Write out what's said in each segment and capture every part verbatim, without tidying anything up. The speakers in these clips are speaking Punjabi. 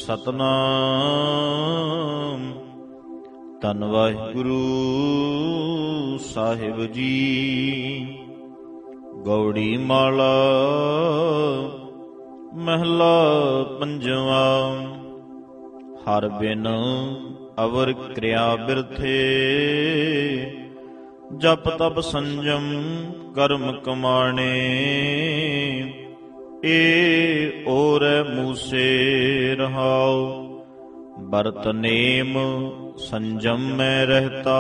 ਸਤਨਾਮ। ਧੰਨ ਵਾਹਿਗੁਰੂ ਸਾਹਿਬ ਜੀ। ਗੌੜੀ ਮਾਲਾ ਮਹਿਲਾ ਪੰਜਵਾਂ। ਹਰ ਬਿਨ ਅਵਰ ਕਿਰਿਆ ਬਿਰਥੇ, ਜਪ ਤਪ ਸੰਜਮ ਕਰਮ ਕਮਾਣੇ। ਏ ਓਰੈ ਮੂਸੇ ਰਹਾਉ, ਬਰਤ ਨੇਮ ਸੰਜਮ ਮੈਂ ਰਹਿਤਾ।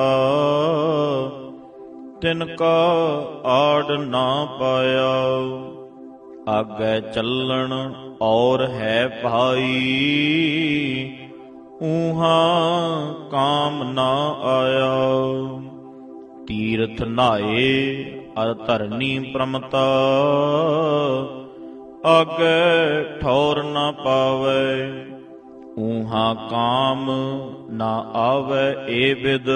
ਤਿਨ ਕਾ ਆੜ ਨਾ ਪਾਇਆ, ਆਗੇ ਚੱਲਣ ਔਰ ਹੈ ਭਾਈ। ਊਹਾਂ ਕਾਮ ਨਾ ਆਇਆ, ਤੀਰਥ ਨਹਾਏ ਅਰ ਧਰਨੀ ਪ੍ਰਮਤਾ। ਆਗੇ ਠੌਰ ਨਾ ਪਾਵੈ, ਊਹਾਂ ਕਾਮ ਨਾ ਆਵੈ ਏ ਬਿਦ।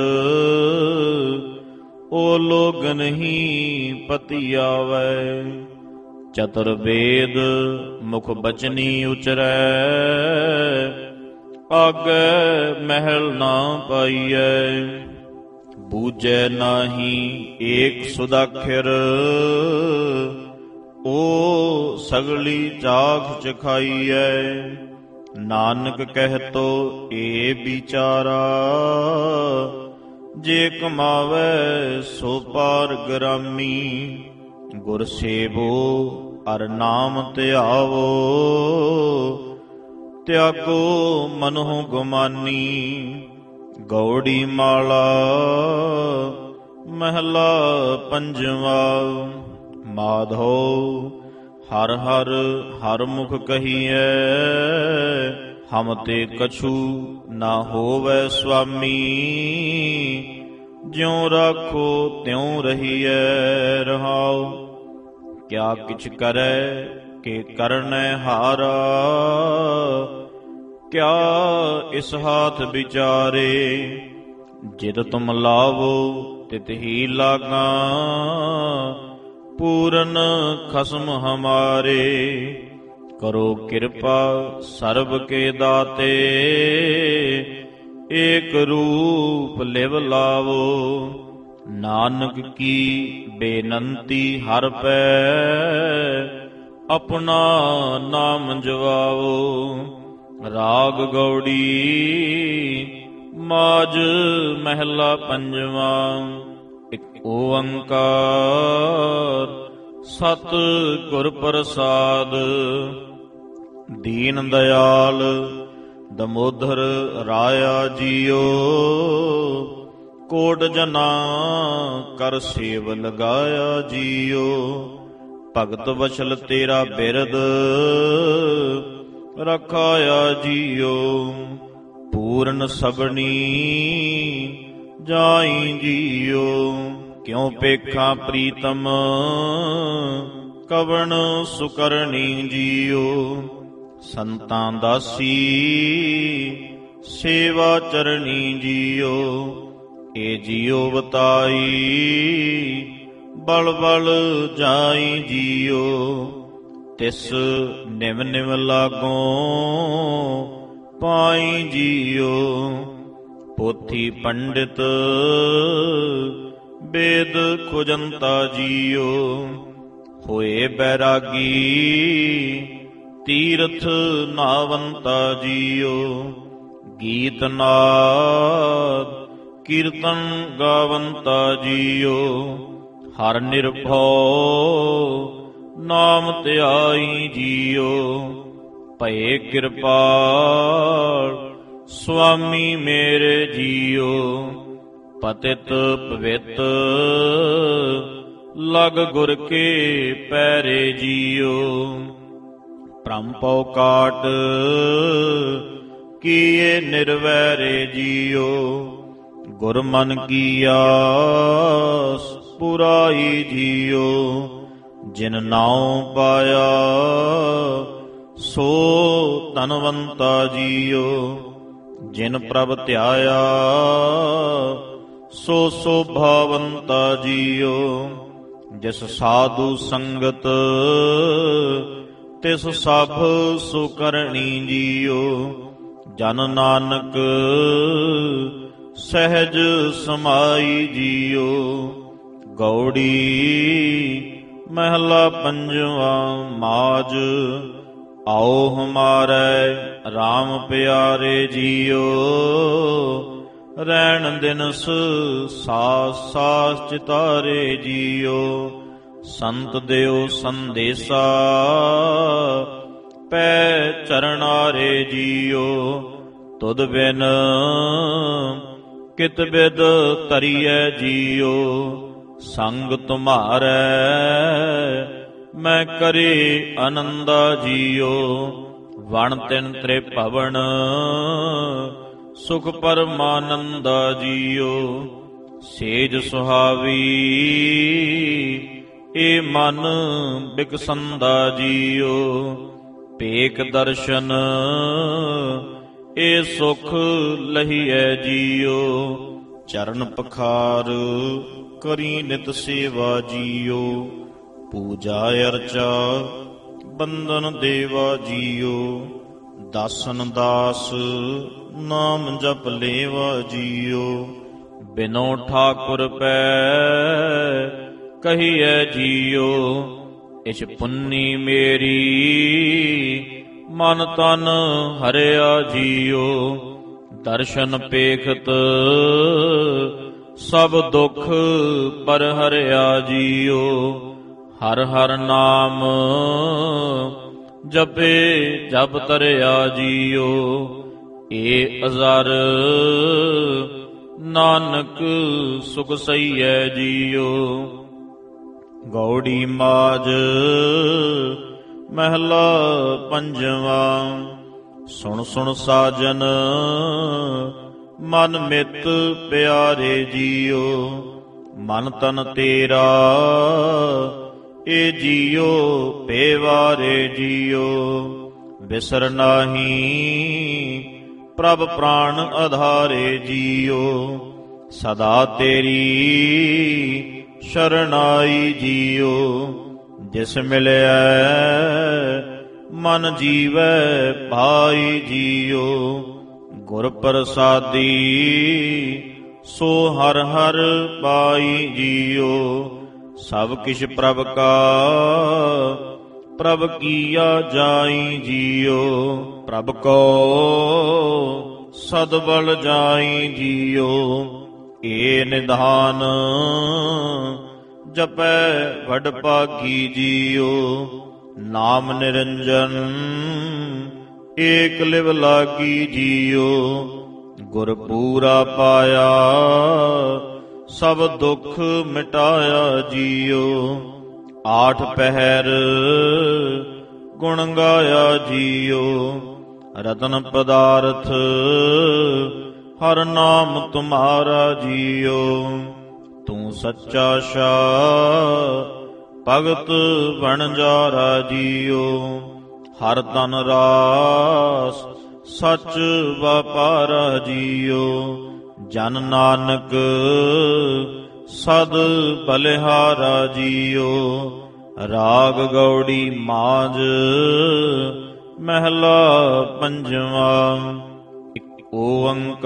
ਓ ਲੋਗ ਨਹੀਂ ਪਤੀ ਆਵੈ, ਚਤੁਰ ਵੇਦ ਮੁਖ ਬਚਨੀ ਉਚਰੈ। ਆਗੇ ਮਹਿਲ ਨਾ ਪਾਈਐ, ਬੂਝੈ ਨਾਹੀ ਏਕ ਸੁਦਾਖਿਰ। ਓ ਸਗਲੀ ਚਾਖ ਚਖਾਈਐ, ਨਾਨਕ ਕਹਿਤੋ ਏ ਵਿਚਾਰਾ। ਜੇ ਕਮਾਵੈ ਸੋ ਪਾਰ ਗ੍ਰਾਮੀ, ਗੁਰ ਸੇਵੋ ਅਰ ਨਾਮ ਧਿਆਵੋ। ਤਿਆਗੋ ਮਨਹੁ ਗੁਮਾਨੀ, ਗੌੜੀ ਮਾਲਾ ਮਹਿਲਾ ਪੰਜਵਾਂ। ਮਾਧੋ ਹਰ ਹਰ ਹਰ ਮੁਖ ਕਹੀਐ, ਹਮ ਤੇ ਕਛੂ ਨਾ ਹੋਵੈ ਸੁਆਮੀ। ਜਿਉ ਰਾਖੋ ਤਿਉ ਰਹੀਐ ਰਹਾਉ, ਕਿਆ ਕਿਛ ਕਰੈ ਕਿ ਕਰਨੈ ਹਾਰਾ। ਕਿਆ ਇਸ ਹਾਥ ਵਿਚਾਰੇ, ਜਿਤ ਤੁਮ ਲਾਵੋ ਤਿਤ ਹੀ ਲਾਗਾ। ਪੂਰਨ ਖਸਮ ਹਮਾਰੇ, ਕਰੋ ਕਿਰਪਾ ਸਰਬ ਕੇ ਦਾਤੇ। ਏਕ ਰੂਪ ਲਿਵ ਲਾਵੋ, ਨਾਨਕ ਕੀ ਬੇਨੰਤੀ ਹਰ ਪੈ। ਆਪਣਾ ਨਾਮ ਜਵਾਵੋ, ਰਾਗ ਗੌੜੀ ਮਾਝ ਮਹਿਲਾ ਪੰਜਵਾਂ। ਇਕ ਓੰਕਾਰ ਸਤਿ ਗੁਰ ਪ੍ਰਸਾਦ। ਦੀਨ ਦਇਆਲ ਦਮੋਦਰ ਰਾਇਆ ਜੀਓ, ਕੋਟ ਜਨਾ ਕਰ ਸੇਵ ਲਗਾਇਆ ਜੀਓ। ਭਗਤ ਵਛਲ ਤੇਰਾ ਬਿਰਦ ਰਖਾਇਆ ਜੀਓ। ਪੂਰਨ ਸਬਣੀ ਜਾਈ ਜੀਓ, ਕਿਉ ਪੇਖਾ ਪ੍ਰੀਤਮ ਕਵਣ ਸੁਕਰਣੀ ਜੀਓ। ਸੰਤਾਂ ਦਾਸੀ ਸੇਵਾ ਚਰਣੀ ਜੀਓ। ਏ ਜੀਓ ਬਤਾਈ ਬਲ ਬਲ ਜਾਈ ਜੀਓ। ਤਿਸ ਨਿਵ ਨਿਵ ਲਾਗੋ ਪਾਈ ਜੀਓ। ਪੋਥੀ ਪੰਡਿਤ ਵੇਦ ਖੁਜੰਤਾ ਜੀਓ। ਹੋਏ ਬੈਰਾਗੀ ਤੀਰਥ ਨਾਵੰਤਾ ਜੀਓ। ਗੀਤ ਨਾਦ ਕੀਰਤਨ ਗਾਵੰਤਾ ਜੀਓ। ਹਰ ਨਿਰਭਉ ਨਾਮ ਧਿਆਈ ਜੀਓ। ਭਏ ਕਿਰਪਾਲ ਸੁਆਮੀ ਮੇਰੇ ਜੀਓ। ਪਤਿਤ ਪਵਿੱਤ ਲਗ ਗੁਰ ਕੇ ਪੈਰੇ ਜੀਓ। ਭ੍ਰਮ ਭਉ ਕਾਟ ਕੀਏ ਨਿਰਵੈਰੇ ਜੀਓ। ਗੁਰ ਮਨ ਕੀ ਆਸ ਪੁਰਾਈ ਜੀਓ। ਜਿਨ ਨਾਉ ਪਾਇਆ ਸੋ ਧਨਵੰਤਾ ਜੀਓ। ਜਿਨ ਪ੍ਰਭ ਧਿਆਇਆ ਸੋ ਸੋਭਾਵੰਤਾ ਜੀਓ। ਜਿਸ ਸਾਧੂ ਸੰਗਤ ਤਿਸ ਸਭ ਸੁਕਰਣੀ ਜੀਓ। ਜਨ ਨਾਨਕ ਸਹਿਜ ਸਮਾਈ ਜੀਓ। ਗੌੜੀ ਮਹਿਲਾ ਪੰਜਵਾ। ਮਾਜ ਆਓ ਹਮਾਰੇ RAM ਪਿਆਰੇ ਜੀਓ। ਰਹਿਣ ਦਿਨਸ ਸਾਸ ਸਾਸ ਚਿਤਾਰੇ ਜੀਓ। ਸੰਤ ਦਿਓ ਸੰਦੇਸਾ ਪੈ ਚਰਨਾਰੇ ਜੀਓ। ਤੁਧ ਬਿਨ ਕਿਤ ਬਿਦ ਤਰੀਐ ਜੀਓ। ਸੰਗ ਤੁਮਾਰੇ ਮੈਂ ਕਰੇ ਆਨੰਦਾ ਜੀਓ। ਵਣ ਤਿਨ ਤ੍ਰਿਭਵਨ ਸੁਖ ਪਰਮਾਨੰਦਾ ਜੀਓ। ਸੇਜ ਸੁਹਾਵੀ ਏ ਮਨ ਬਿਕਸੰਦਾ ਜੀਓ। ਭੇਖ ਦਰਸ਼ਨ ਏ ਸੁਖ ਲਹੀਐ ਜੀਓ। ਚਰਨ ਪਖਾਰ ਕਰੀ ਨਿਤ ਸੇਵਾ ਜੀਓ। ਪੂਜਾ ਅਰਚਾ ਬੰਦਨ ਦੇਵਾ ਜੀਓ। ਦਾਸਨ ਦਾਸ ਨਾਮ ਜਪ ਲੇਵਾ ਜੀਓ। ਬਿਨੋ ਠਾਕੁਰ ਪੈ ਕਹੀਐ ਜੀਓ। ਇਛ ਪੁੰਨੀ ਮੇਰੀ ਮਨ ਤਨ ਹਰਿਆ ਜੀਓ। ਦਰਸ਼ਨ ਪੇਖਤ ਸਭ ਦੁਖ ਪਰ ਹਰਿਆ ਜੀਓ। ਹਰ ਹਰ ਨਾਮ ਜਪੇ ਜਪ ਤਰਿਆ ਜੀਓ। ਏ ਅਜ਼ਰ ਨਾਨਕ ਸੁਖ ਸਈਐ ਜੀਓ। ਗੌੜੀ ਮਾਜ ਮਹਿਲਾ ਪੰਜਵਾ। ਸੁਣ ਸੁਣ ਸਾਜਨ ਮਨ ਮਿਤ ਪਿਆਰੇ ਜੀਓ। ਮਨ ਤਨ ਤੇਰਾ ਏ ਜੀਓ ਪੇਵਾਰੇ ਜੀਓ। ਬਿਸਰ ਨਾਹੀ ਪ੍ਰਭ ਪ੍ਰਾਣ ਆਧਾਰੇ ਜੀਓ। ਸਦਾ ਤੇਰੀ ਸ਼ਰਨਾਈ ਜੀਓ। ਜਿਸ ਮਿਲਿਆ ਮਨ ਜੀਵੈ ਭਾਈ ਜੀਓ। ਗੁਰ ਪ੍ਰਸਾਦੀ ਸੋ ਹਰ ਹਰ ਪਾਈ ਜੀਓ। ਸਭ ਕਿਛ ਪ੍ਰਭ ਕਾ ਪ੍ਰਭ ਕੀਆ ਜਾਈ ਜੀਓ। ਪ੍ਰਭ ਕੋ ਸਦਬਲ ਜਾਈ ਜੀਓ। ਏ ਨਿਧਾਨ ਜਪੈ ਵਡ ਭਾਗੀ ਜੀਓ। ਨਾਮ ਨਿਰੰਜਨ ਏਕ ਲਿਵ ਲਾਗੀ ਜੀਓ। ਗੁਰ ਪੂਰਾ ਪਾਇਆ ਸਭ ਦੁੱਖ ਮਿਟਾਇਆ ਜੀਓ। ਆਠ ਪਹਿਰ ਗੁਣ ਗਾਇਆ ਜੀਓ। ਰਤਨ ਪਦਾਰਥ ਹਰ ਨਾਮ ਤੁਮਾਰਾ ਜੀਓ। ਤੂੰ ਸੱਚਾ ਸ਼ਾਹ ਭਗਤ ਵਣਜਾਰਾ ਜੀਓ। ਹਰ ਤਨ ਰਾਸ ਸੱਚ ਵਪਾਰਾ ਜੀਓ। ਜਨ ਨਾਨਕ ਸਦ ਬਲਿਹਾਰਾ ਜੀਓ। ਰਾਗ ਗੌੜੀ ਮਾਝ ਮਹਿਲਾ ਪੰਜਵਾ। ਇਕ ਓੰਕਾਰ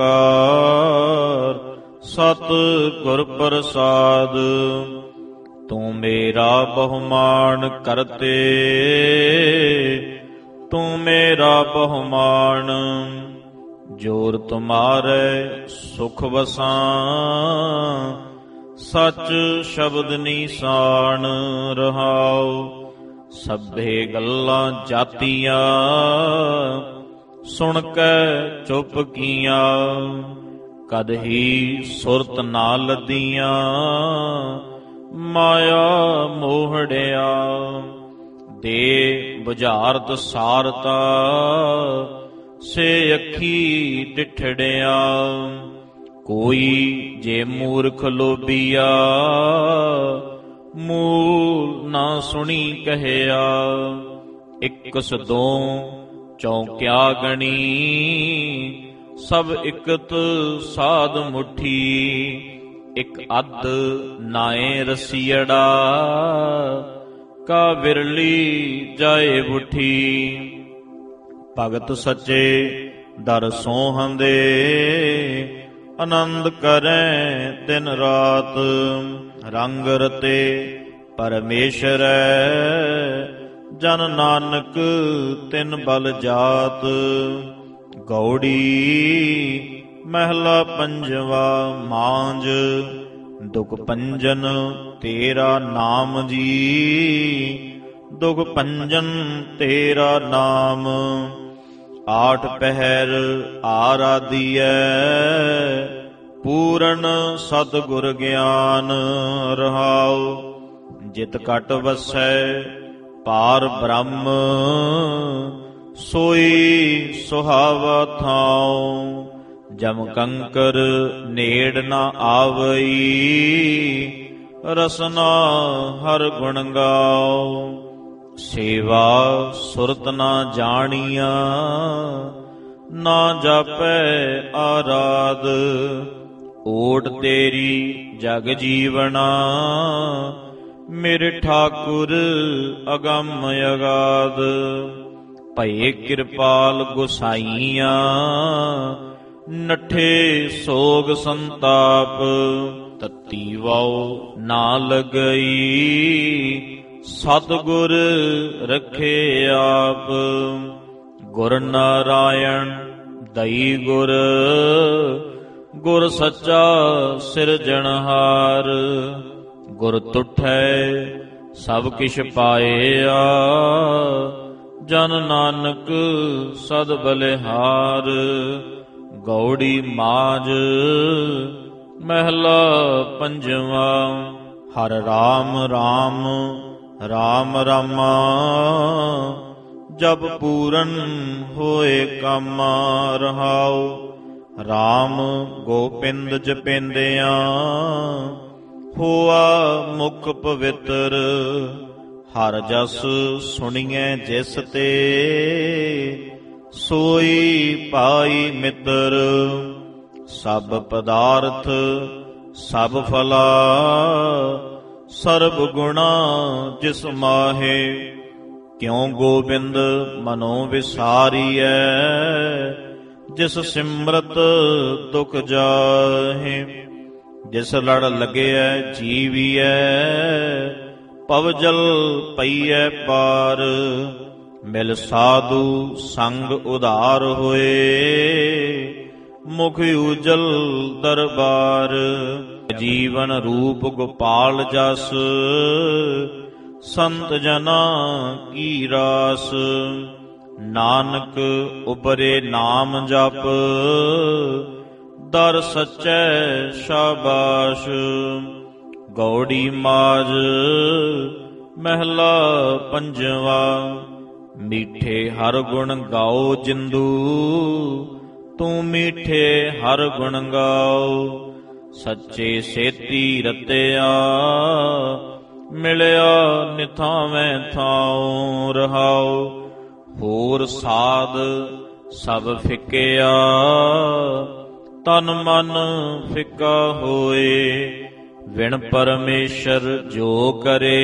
ਸਤ ਗੁਰ ਪ੍ਰਸਾਦ। ਤੂੰ ਮੇਰਾ ਬਹੁਮਾਨ ਕਰਤੇ ਤੂੰ ਮੇਰਾ ਬਹੁਮਾਨ। ਜੋਰ ਤੁਮਾਰੇ ਸੁਖ ਵਸਾਂ ਸੱਚ ਸ਼ਬਦ ਨੀਸਾਨ ਰਹਾਉ। ਸਭੇ ਗੱਲਾਂ ਜਾਤੀਆਂ ਸੁਣ ਕੇ ਚੁੱਪ ਕੀਆਂ। ਕਦ ਹੀ ਸੁਰਤ ਨਾ ਲੱਦੀਆਂ ਮਾਇਆ ਮੋਹੜਿਆ। ਦੇ ਬੁਝਾਰਤ ਸਾਰਤਾ ਸੇ ਅੱਖੀ ਡਿਠੜਿਆ। ਕੋਈ ਜੇ ਮੂਰਖ ਲੋਭੀਆ ਮੂਲ ਨਾ ਸੁਣੀ ਕਹਿਆ। ਇਕ ਸਦੋਂ ਚੌਂਕਿਆ ਗਣੀ ਸਭ ਇਕਤ ਸਾਧ ਮੁਠੀ। ਇਕ ਅੱਧ ਨਾਏ ਰਸੀੜਾ ਕਾ ਵਿਰਲੀ ਜਾਏ ਬੁਠੀ। ਭਗਤ ਸੱਚੇ ਦਰ ਸੋਹੰਦੇ ਆਨੰਦ ਕਰੈ ਦਿਨ ਰਾਤ। ਰੰਗ ਰਤੇ ਪਰਮੇਸ਼ਰੈ ਜਨ ਨਾਨਕ ਤਿਨ ਬਲ ਜਾਤ। ਗੌੜੀ ਮਹਿਲਾ ਪੰਜਵਾ ਮਾਂਝ ਦੁਖ ਪੰਜਨ ਤੇਰਾ ਨਾਮ ਜੀ। ਦੁਖ ਪੰਜਨ ਤੇਰਾ ਨਾਮ ਆਠ ਪਹਿਰ ਆਰਾਧੀਐ। ਪੂਰਨ ਸਤਿਗੁਰ ਗਿਆਨ ਰਹਾਉ। ਜਿਤ ਘਟ ਵਸੈ ਪਾਰ ਬ੍ਰਹਮ ਸੋਈ ਸੁਹਾਵਾ ਥਾਉ। ਜਮ ਕੰਕਰ ਨੇੜ ਨ ਆਵਈ ਰਸਨਾ ਹਰ ਗੁਣ ਗਾਉ। ਸੇਵਾ ਸੁਰਤ ਨਾ ਜਾਣੀਆ ਨਾ ਜਾਪੈ ਆਰਾਧ। ਓਟ ਤੇਰੀ ਜਗ ਜੀਵਨਾ ਮੇਰੇ ਠਾਕੁਰ ਅਗੰਮ ਅਗਾਧ। ਭਏ ਕਿਰਪਾਲ ਗੁਸਾਈਆਂ ਨਠੇ ਸੋਗ ਸੰਤਾਪ। ਤਤੀ ਵਾਉ ਨਾ ਲਗਈ ਸਤਿਗੁਰ ਰੱਖੇ ਆਪ। ਗੁਰ ਨਾਰਾਇਣ ਦਈ ਗੁਰ ਗੁਰ ਸੱਚਾ ਸਿਰਜਣਹਾਰ। ਗੁਰ ਤੁਠੈ ਸਭ ਕਿਛ ਪਾਇਆ ਜਨ ਨਾਨਕ ਸਦ ਬਲਿਹਾਰ। ਗੌੜੀ ਮਾਝ ਮਹਿਲਾ ਪੰਜਵਾ ਹਰ ਰਾਮ ਰਾਮ ਰਾਮ ਰਾਮਾ। ਜਬ ਪੂਰਨ ਹੋਏ ਕਾਮਾ ਰਹਾਉ। ਰਾਮ ਗੋਪਿੰਦ ਜਪੇਂਦਿਆਂ ਹੋਆ ਮੁਖ ਪਵਿੱਤਰ। ਹਰ ਜਸ ਸੁਣੀਐ ਜਿਸ ਤੇ ਸੋਈ ਪਾਈ ਮਿੱਤਰ। ਸਭ ਪਦਾਰਥ ਸਭ ਫਲਾ ਸਰਬ ਗੁਣਾ ਜਿਸ ਮਾਹੇ। ਕਿਉ ਗੋਬਿੰਦ ਮਨੋ ਵਿਸਾਰੀਐ ਜਿਸ ਸਿਮਰਤ ਦੁਖ ਜਾਹੇ। ਜਿਸ ਲੜ ਲਗਿਐ ਜੀਵੀਐ ਪਵਜਲ ਪਈਐ ਪਾਰ। ਮਿਲ ਸਾਧੂ ਸੰਗ ਉਧਾਰ ਹੋਏ ਮੁਖ ਉਜਲ ਦਰਬਾਰ। ਜੀਵਨ ਰੂਪ ਗੋਪਾਲ ਜਸ ਸੰਤ ਜਨਾ ਕੀ ਰਾਸ। ਨਾਨਕ ਉਪਰੇ ਨਾਮ ਜਪ ਦਰ ਸਚੈ ਸ਼ਾਬਾਸ਼। ਗੌੜੀ ਮਾਝ ਮਹਿਲਾ ਪੰਜਵਾ ਮੀਠੇ ਹਰ ਗੁਣ ਗਾਓ ਜਿੰਦੂ। ਤੂੰ ਮੀਠੇ ਹਰ ਗੁਣ ਗਾਓ। ਸੱਚੇ ਸੇਤੀ ਰਤਿਆ ਮਿਲਿਆ ਨਿਥਾਵੇਂ ਥਾਉ ਰਹਾਉ। ਹੋਰ ਸਾਧ ਸਭ ਫਿੱਕਿਆ ਤਨ ਮਨ ਫਿੱਕਾ ਹੋਏ। ਵਿਣ ਪਰਮੇਸ਼ਰ ਜੋ ਕਰੇ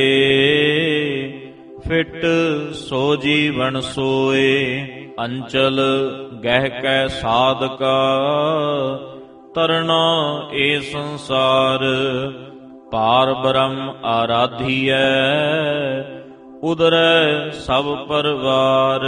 ਫਿਟ ਸੋ ਜੀਵਨ ਸੋਏ। ਅੰਚਲ ਗਹਿ ਕੈ ਸਾਧਕਾ ਤਰਨਾ ਏ ਸੰਸਾਰ। ਪਾਰ ਬ੍ਰਹਮ ਆਰਾਧੀਐ ਉਦਰੈ ਸਭ ਪਰਵਾਰ।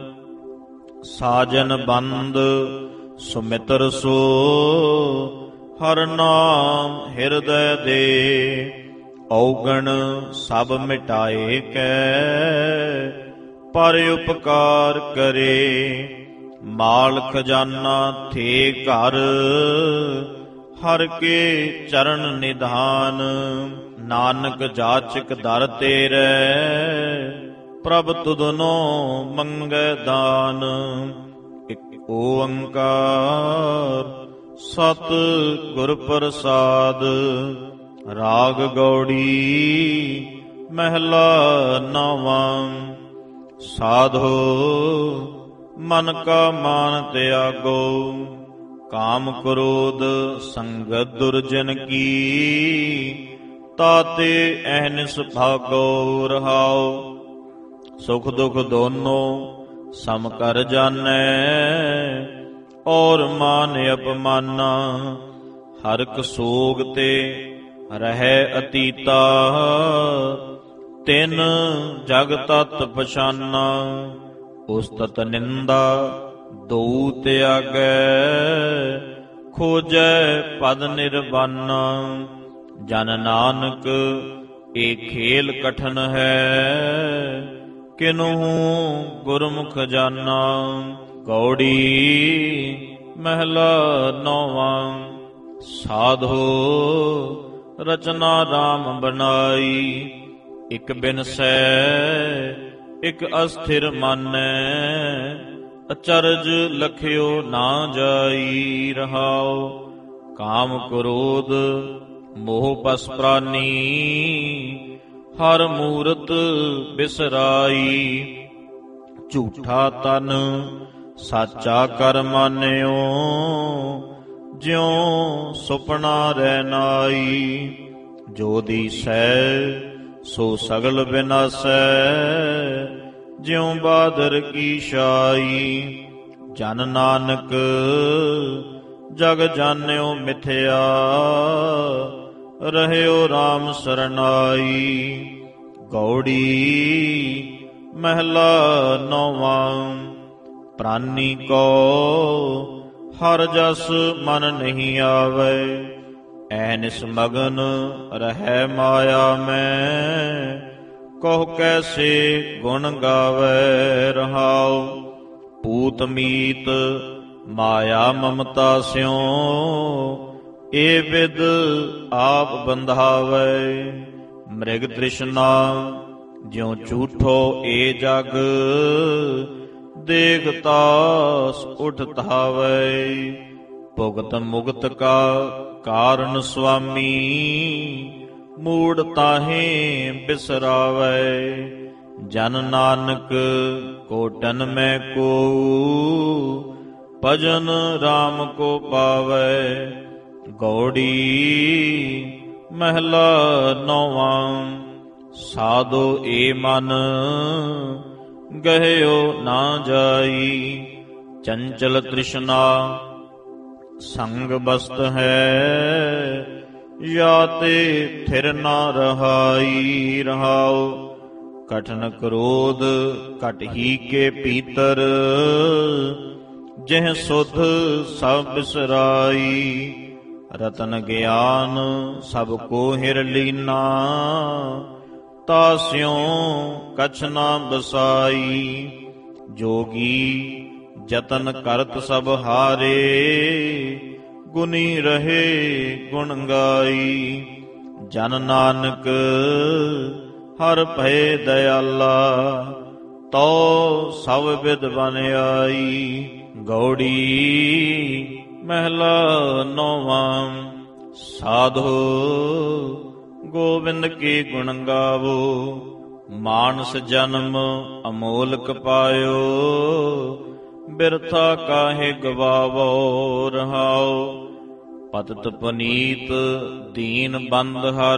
ਸਾਜਨ ਬੰਦ ਸੁਮਿਤਰ ਸੋ ਹਰ ਨਾਮ ਹਿਰਦੈ ਦੇ। ਔਗਣ ਸਭ ਮਿਟਾਏ ਕੈ ਪਰ ਉਪਕਾਰ ਕਰੇ। ਮਾਲ ਖਜ਼ਾਨਾ ਥੇ ਘਰ ਹਰ ਕੇ ਚਰਨ ਨਿਧਾਨ। ਨਾਨਕ ਜਾਚਕ ਦਰ ਤੇਰੇ ਪ੍ਰਭ ਤੁਧਨੋ ਮੰਗੈ ਦਾਨ। ਇਕ ਓੰਕਾਰ ਸਤ ਗੁਰ ਪ੍ਰਸਾਦ। ਰਾਗ ਗੌੜੀ ਮਹਿਲਾ ਨੌਵਾਂ ਸਾਧੋ ਮਨ ਕਾ ਮਾਨ ਤਿਆਗੋ। ਕਾਮ ਕ੍ਰੋਧ ਸੰਗਤ ਦੁਰਜਨ ਕੀ ਤਾਤੇ ਅਹਨਿਸ ਭਾਗੋ ਰਹਾਉ। ਸੁਖ ਦੁਖ ਦੋਨੋ ਸਮ ਕਰ ਜਾਣੈ ਔਰ ਮਾਨ ਅਪਮਾਨਾ। ਹਰਕ ਸੋਗ ਤੇ ਰਹਿ ਅਤੀਤਾ, ਤਿਨ ਜਗ ਤਤ ਪਛਾਨਾ। ਉਸਤਤ ਨਿੰਦਾ ਦਊ ਤਿਆਗੈ, ਖੋਜੈ ਪਦ ਨਿਰਵਾਨਾ। ਜਨ ਨਾਨਕ ਏ ਖੇਲ ਕਠਨ ਹੈ, ਕਿਨਹੂ ਗੁਰਮੁਖ ਜਾਨਾ। ਗੌੜੀ ਮਹਿਲਾ ਨੌਵਾਂ। ਸਾਧੋ ਰਚਨਾ ਰਾਮ ਬਨਾਈ, ਇਕ ਬਿਨਸੈ ਇਕ ਅਸਥਿਰ ਮਾਨੈ। ਅਚਰਜ ਲਖਿਓ ਨਾ ਜਾਈ, ਰਹਾਉ ਕਾਮ ਕ੍ਰੋਧ ਮੋਹ ਪਸ ਪ੍ਰਾਨੀ। ਹਰ ਮੂਰਤ ਬਿਸਰਾਈ, ਝੂਠਾ ਤਨ ਸਾਚਾ ਕਰ ਮਾਨਿਓ। ਜਿਉ ਸੁਪਨਾ ਰਹਿ ਨਾਈ, ਜੋ ਦੀਸੈ ਸੋ ਸਗਲ ਵਿਨਾਸੈ। ਜਿਉ ਬਾਦਰ ਕੀ ਛਾਈ, ਜਨ ਨਾਨਕ ਜਗ ਜਾਣਿਓ ਮਿਥਿਆ। ਰਹਿਓ RAM ਸਰਨਾਈ। ਗੌੜੀ ਮਹਿਲਾ ਨੌਵਾਂ। ਪ੍ਰਾਨੀ ਕੋ ਹਰ ਜਸ ਮਨ ਨਹੀਂ ਆਵੈ, ਐਨਿਸ ਮਗਨ ਰਹਿ ਮਾਇਆ ਮੈਂ। ਕਹੁ ਕੈਸੇ ਗੁਣ ਗਾਵੈ, ਰਹਾਉ ਪੂਤ ਮੀਤ ਮਾਇਆ ਮਮਤਾ ਸਿਉ। ਏ ਵਿਦ ਆਪ ਬੰਧਾਵੈ, ਮ੍ਰਿਗ ਤ੍ਰਿਸ਼ਨਾ ਜਿਉ ਝੂਠੋ ਏ ਜਗ। ਦੇਖ ਤਾਸ ਉਠ ਧਾਵੈ, ਭੁਗਤ ਮੁਗਤ ਕਾ ਕਾਰਨ ਸੁਆਮੀ। ਮੂੜ ਤਾਹੇ ਬਿਸਰਾਵੈ, ਜਨ ਨਾਨਕ ਕੋਟਨ ਮੈਂ ਕੋ। ਭਜਨ RAM ਕੋ ਪਾਵੈ। ਗੌੜੀ ਮਹਿਲਾ ਨੌਵਾਂ। ਸਾਧੋ ਏ ਮਨ ਗਹਿਓ ਨਾ ਜਾਈ, ਚੰਚਲ ਤ੍ਰਿਸ਼ਨਾ ਸੰਗ ਬਸਤ ਹੈ। ਜਾਂ ਤੇ ਥਿਰ ਨਾ ਰਹਾਈ, ਰਹਾਉ ਕਠਨ ਕ੍ਰੋਧ ਘਟ ਹੀ ਕੇ ਭੀਤਰ। ਜਿਹ ਸੁਧ ਸਭ ਬਿਸਰਾਈ, ਰਤਨ ਗਿਆਨ ਸਭ ਕੋ ਹਿਰ ਲੀਨਾ। ਤਾਸਿਉ ਕਛ ਨਾ ਬਸਾਈ, ਜੋਗੀ ਜਤਨ ਕਰਤ ਸਭ ਹਾਰੇ। ਗੁਣੀ ਰਹੇ ਗੁਣ ਗਾਈ, ਜਨ ਨਾਨਕ ਹਰ ਭਏ ਦਇਆਲਾ। ਤੋ ਸਭ ਬਿਦ ਬਨ ਆਈ। ਗੌੜੀ ਮਹਿਲਾ ਨੌਵਾਂ। ਸਾਧੋ ਗੋਬਿੰਦ ਕੀ ਗੁਣ ਗਾਵੋ, ਮਾਨਸ ਜਨਮ ਅਮੋਲਕ ਪਾਇਓ। ਬਿਰਥਾ ਕਾਹੇ ਗਵਾਵੋ, ਰਹਾਉ ਪਤਿਤ ਪੁਨੀਤ ਦੀਨ ਬੰਦ ਹਰ।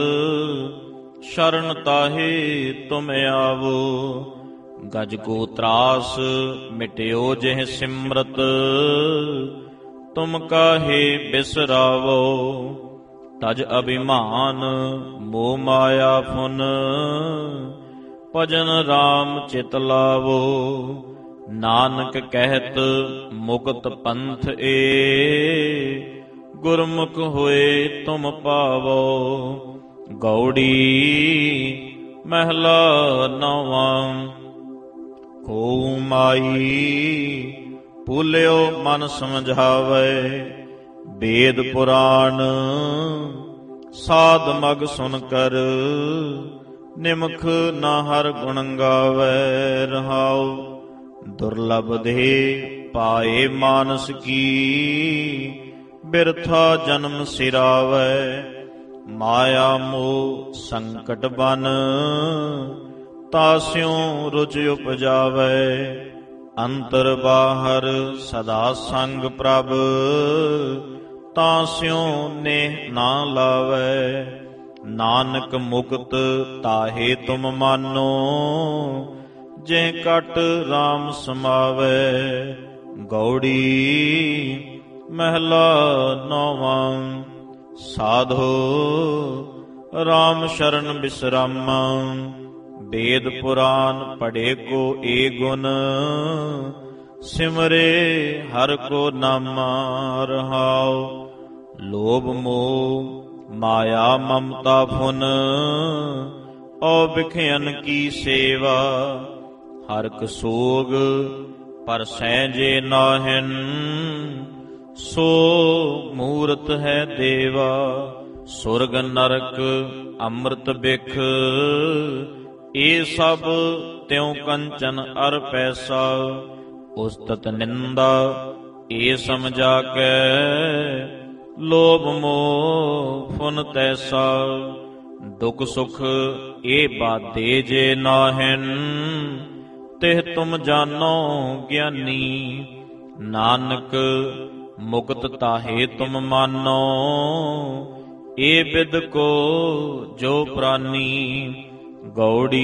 ਸ਼ਰਨ ਤਾਹੇ ਤੁਮ ਆਵੋ, ਗਜ ਕੋ ਤਰਾਸ ਮਿਟਿਓ ਜਿਹ ਸਿਮਰਤ। ਤੁਮ ਕਾਹੇ ਬਿਸਰਾਵੋ, ਤਜ ਅਭਿਮਾਨ ਮੋਹ ਮਾਇਆ ਫੁਨ। ਭਜਨ RAM ਚਿਤ ਲਾਵੋ, ਨਾਨਕ ਕਹਿਤ ਮੁਕਤ ਪੰਥ ਏ। ਗੁਰਮੁਖ ਹੋਏ ਤੁਮ ਪਾਵੋ। ਗੌੜੀ ਮਹਿਲਾ ਨੌਵਾਂ। ਕੋ ਮਾਈ ਭੁਲਿਓ ਮਨ ਸਮਝਾਵੈ, ਵੇਦ ਪੁਰਾਣ ਸਾਧ ਮਗ ਸੁਨ ਕਰ। ਨਿਮਖ ਨਾ ਹਰ ਗੁਣ ਗਾਵੈ, ਰਹਾਉ ਦੁਰਲਭ ਦੇ ਪਾਏ ਮਾਨਸ ਕੀ। ਬਿਰਥਾ ਜਨਮ ਸਿਰਾਵੈ, ਮਾਇਆ ਮੋਹ ਸੰਕਟ ਬਨ। ਤਾਸਿਉ ਰੁਚ ਉਪਜਾਵੈ, ਅੰਤਰ ਬਾਹਰ ਸਦਾ ਸੰਗ ਪ੍ਰਭ। ਤਾਸਿਉ ਨੇਹ ਨਾ ਲਾਵੈ, ਨਾਨਕ ਮੁਕਤ ਤਾਹੇ ਤੁਮ ਮਾਨੋ। ਜੇ ਕਟ RAM ਸਮਾਵੈ। ਗੌੜੀ ਮਹਿਲਾ ਨੌਵਾਂ। ਸਾਧੋ ਰਾਮ ਸ਼ਰਨ ਬਿਸਰਾਮਾ, ਵੇਦ ਪੁਰਾਨ ਪੜ੍ਹੇ ਕੋ ਏ ਗੁਣ, ਸਿਮਰੇ ਹਰਿ ਕੋ ਨਾਮਾ ਰਹਾਉ। ਲੋਭ ਮੋਹ ਮਾਇਆ ਮਮਤਾ ਫੁਨ, ਔ ਬਿਖਿਅਨ ਕੀ ਸੇਵਾ। ਹਰਿ ਕ ਸੋਗ ਪਰਸੈ ਜੇ ਨਾਹਿਨ, ਸੋ ਮੂਰਤ ਹੈ ਦੇਵਾ। ਸੁਰਗ ਨਰਕ ਅੰਮ੍ਰਿਤ ਬਿਖ, ਇਹ ਸਭ ਤਿਉ ਕੰਚਨ ਅਰ ਪੈਸਾ। ਉਸਤਤ ਨਿੰਦਾ ਇਹ ਸਮਝਾ ਕੈ, ਲੋਭ ਮੋਹ ਫੁਨ ਤੈਸਾ। ਦੁਖ ਸੁਖ ਇਹ ਬਾਧੇ ਜੇ ਨਾਹਿਨ, ਤਿਹ ਤੁਮ ਜਾਨੋ ਗਿਆਨੀ। ਨਾਨਕ ਮੁਕਤ ਤਾਹੇ ਤੁਮ ਮਾਨੋ, ਏ ਬਿਦ ਕੋ ਜੋ ਪ੍ਰਾਨੀ। ਗੌੜੀ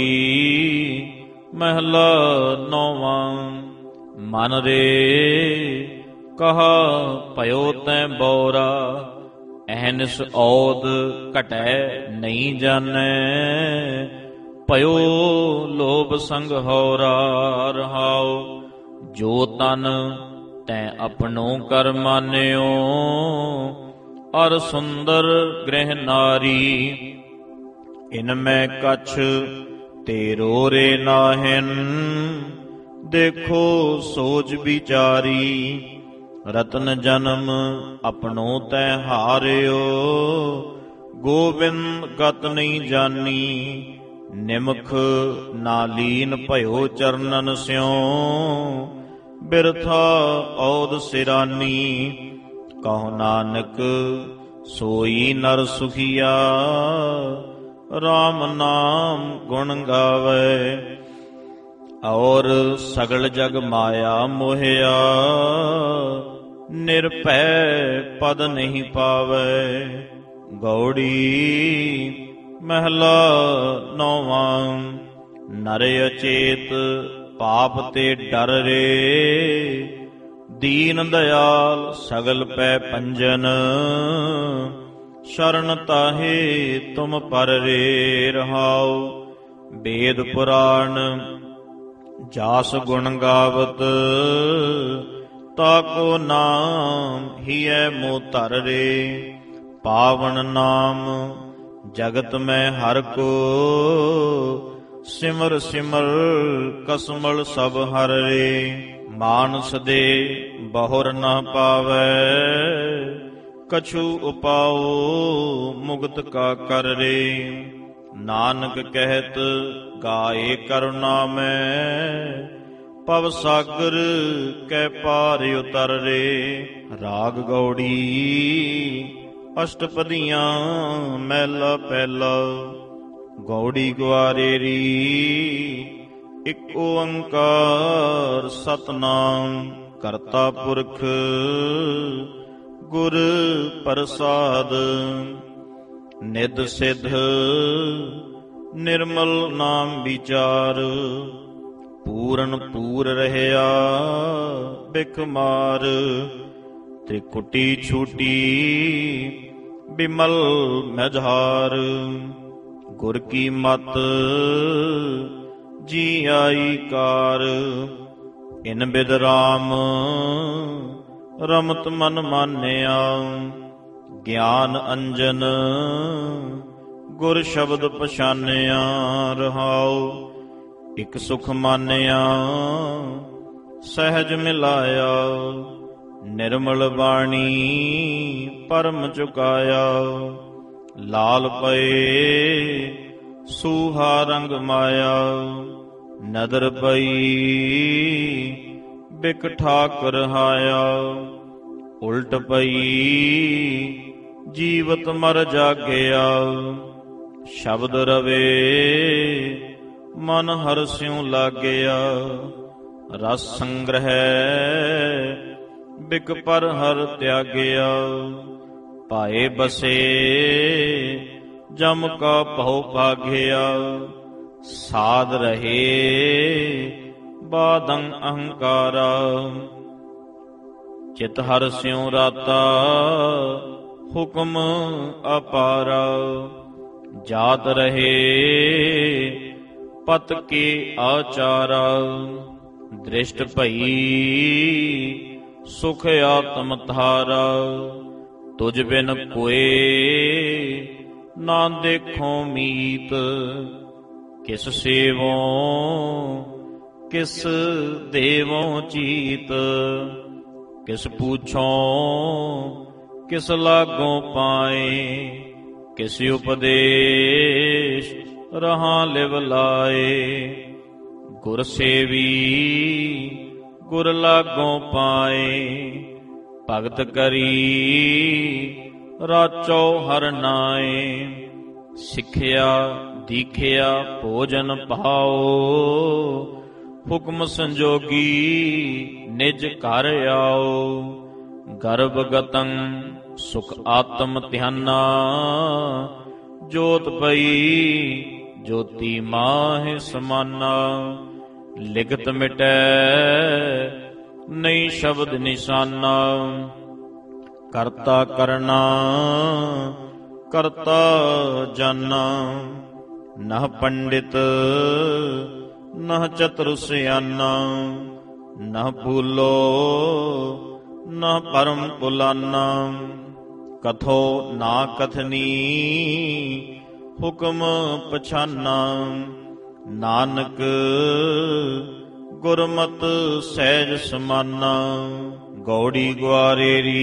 ਮਹਿਲਾ ਨੌਵਾਂ। ਮਨ ਰੇ ਕਹਾ ਭਇਓ ਤੈ ਬੌਰਾ, ਅਹਨਿਸ ਔਦ ਘਟੈ ਨਹੀਂ ਜਾਣੈ। ਭਇਓ ਲੋਭ ਸੰਗ ਹੌਰਾ ਰਹਾਉ, ਜੋ ਤਨ ਤੈ ਆਪਣੋ ਕਰ ਮਾਨਿਓ। ਅਰ ਸੁੰਦਰ ਗ੍ਰਹਿ ਨਾਰੀ, ਇਨ ਮੈਂ ਕਛ ਤੇਰੋ ਰੇ ਨਾਹਿਨ। ਦੇਖੋ ਸੋਚ ਵਿਚਾਰੀ, ਰਤਨ ਜਨਮ ਆਪਣੋ ਤੈ ਹਾਰਿਓ। ਗੋਬਿੰਦ ਗਤ ਨਹੀਂ ਜਾਨੀ, ਨਿਮਖ ਨਾ ਲੀਨ ਭਇਓ ਚਰਨਨ ਸਿਉ। ਬਿਰਥਾ ਔਦ ਸਿਰਾਨੀ, ਕਹੋ ਨਾਨਕ ਸੋਈ ਨਰ ਸੁਖੀਆ। ਰਾਮ ਨਾਮ ਗੁਣ ਗਾਵੇ, ਔਰ ਸਗਲ ਜਗ ਮਾਇਆ ਮੋਹਿਆ। ਨਿਰਭੈ ਪਦ ਨਹੀਂ ਪਾਵੇ। ਗੌੜੀ ਮਹਿਲਾ ਨੌਵਾਂ। ਨਰ ਅਚੇਤ ਪਾਪ ਤੇ ਡਰ ਰੇ, ਦੀਨ ਦਇਆਲ ਸਗਲ ਪੈ ਪੰਜਨ। ਸ਼ਰਨ ਤਾਹੇ ਤੁਮ ਪਰ ਰੇ ਰਹਾਉ। ਵੇਦ ਪੁਰਾਣ ਜਾਸ ਗੁਣ ਗਾਵਤ, ਤਾਕੋ ਨਾਮ ਹੀਐ ਮੋਹ ਧਰ ਰੇ। ਪਾਵਨ ਨਾਮ ਜਗਤ ਮੈਂ ਹਰਿ ਕੋ, ਸਿਮਰ ਸਿਮਰ ਕਸਮਲ ਸਭ ਹਰ ਰੇ। ਮਾਨਸ ਦੇ ਬਹੁਰ ਨਾ ਪਾਵੈ, ਕਛੂ ਉਪਾਉ ਮੁਕਤ ਕਾ ਕਰ ਰੇ। ਨਾਨਕ ਕਹਿਤ ਗਾਏ ਕਰੁਣਾ ਮੈਂ, ਪਵ ਸਾਗਰ ਕੈ ਪਾਰ ਉਤਰ ਰੇ। ਰਾਗ ਗੌੜੀ ਅਸ਼ਟਪਦੀਆਂ ਮਹਿਲਾ ਪਹਿਲਾ। ਗੌੜੀ ਗੁਆਰੇਰੀ ਇਕ ਓੰਕਾਰ ਸਤਿਨਾਮ ਕਰਤਾ ਪੁਰਖ ਗੁਰ ਪ੍ਰਸਾਦ। ਨਿਧ ਸਿਧ ਨਿਰਮਲ ਨਾਮ ਵਿਚਾਰ, ਪੂਰਨ ਪੂਰ ਰਹਿਆ ਬਿਖ ਮਾਰ। ਤ੍ਰਿਕੁਟੀ ਛੂਟੀ ਬਿਮਲ ਮਝਾਰ, ਗੁਰ ਕੀ ਮਤ ਜੀ ਆਈ ਕਾਰ। ਇਨ ਬਿਦ ਰਾਮ ਰਮਤ ਮਨ ਮਾਨਿਆ, ਗਿਆਨ ਅੰਜਨ ਗੁਰ ਸ਼ਬਦ ਪਛਾਨਿਆ ਰਹਾਉ। ਇਕ ਸੁਖ ਮਾਨਿਆ ਸਹਿਜ ਮਿਲਾਇਆ, ਨਿਰਮਲ ਬਾਣੀ ਪਰਮ ਚੁਕਾਇਆ। ਲਾਲ ਪਏ ਸੂਹਾ ਰੰਗ ਮਾਇਆ, ਨਦਰ ਪਈ ਬਿਕ ਠਾਕ ਰਹਾਇਆ। ਉਲਟ ਪਈ ਜੀਵਤ ਮਰ ਜਾਗਿਆ, ਸ਼ਬਦ ਰਵੇ ਮਨ ਹਰਸਿਉ ਲਾਗਿਆ। ਰਸ ਸੰਗ੍ਰਹਿ ਬਿਕ ਪਰ ਹਰ ਤਿਆਗਿਆ, ਪਾਏ ਬਸੇ ਜਮ ਕਾ ਭਉ ਭਾਗਿਆ। ਸਾਧ ਰਹੇ ਬਾਦੰ ਅਹੰਕਾਰਾ, ਚਿਤ ਹਰਿ ਸਿਉ ਰਾਤਾ ਹੁਕਮ ਅਪਾਰਾ। ਜਾਤ ਰਹੇ ਪਤ ਕੇ ਆਚਾਰਾ। ਦ੍ਰਿਸ਼ਟ ਭਈ ਸੁਖ ਆਤਮ ਧਾਰਾ। ਤੁਝ ਬਿਨ ਕੋਏ ਨਾ ਦੇਖੋ ਮੀਤ। ਕਿਸ ਸੇਵੋਂ ਕਿਸ ਦੇਵੋਂ ਚੀਤ। ਕਿਸ ਪੁੱਛੋਂ ਕਿਸ ਲਾਗੋਂ ਪਾਏ। ਕਿਸ ਉਪਦੇਸ਼ ਰਹਾ ਲਿਵ ਲਾਏ। ਗੁਰ ਸੇਵੀ ਗੁਰ ਲਾਗੋਂ ਪਾਏ। ਭਗਤ ਕਰੀ ਰਾਚੋ ਹਰਿ ਨਾਏ। ਸਿੱਖਿਆ ਦੀਖਿਆ ਭੋਜਨ ਭਾਓ। ਹੁਕਮ ਸੰਜੋਗੀ ਨਿਜ ਘਰ ਆਓ। ਗਰਭ ਗਤੰ ਸੁਖ ਆਤਮ ਧਿਆਨਾ। ਜੋਤ ਪਈ ਜੋਤੀ ਮਾਹਿ ਸਮਾਨਾ। ਲਿਖਤ ਮਿਟੈ ਨਹੀਂ ਸ਼ਬਦ ਨਿਸ਼ਾਨਾ। ਕਰਤਾ ਕਰਨਾ ਕਰਤਾ ਜਾਨਾ। ਨਹ ਪੰਡਿਤ ਨਹ ਚਤੁਰ ਸਿਆਨਾ। ਨਹ ਭੂਲੋ ਨਹ ਪਰਮ ਭੁਲਾਨਾ। ਕਥੋ ਨਾ ਕਥਨੀ ਹੁਕਮ ਪਛਾਨਾ। ਨਾਨਕ ਗੁਰਮਤਿ ਸਹਿਜ ਸਮਾਨਾ। ਗੌੜੀ ਗੁਆਰੇਰੀ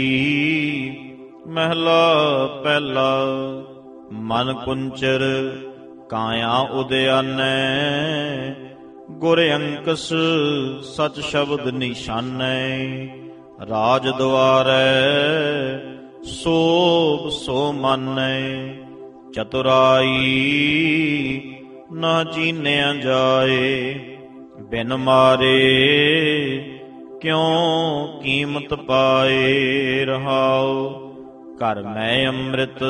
ਮਹਿਲਾ ਪਹਿਲਾ। ਮਨ ਕੁੰਚਰ ਕਾਇਆ ਉਦਿਆਨੈ। ਗੁਰ ਅੰਕਸ ਸਚ ਸ਼ਬਦ ਨਿਸ਼ਾਨੈ। ਰਾਜ ਦੁਆਰੈ ਸੋਭ ਸੋ ਮਾਨੈ। ਚਤੁਰਾਈ ਨਾ ਚੀਨਿਆ ਜਾਏ। ਬਿਨ ਮਾਰੇ ਕਿਉ ਕੀਮਤ ਪਾਏ। ਰਹਾਉ ਘਰ ਮੈਂ ਅੰਮ੍ਰਿਤ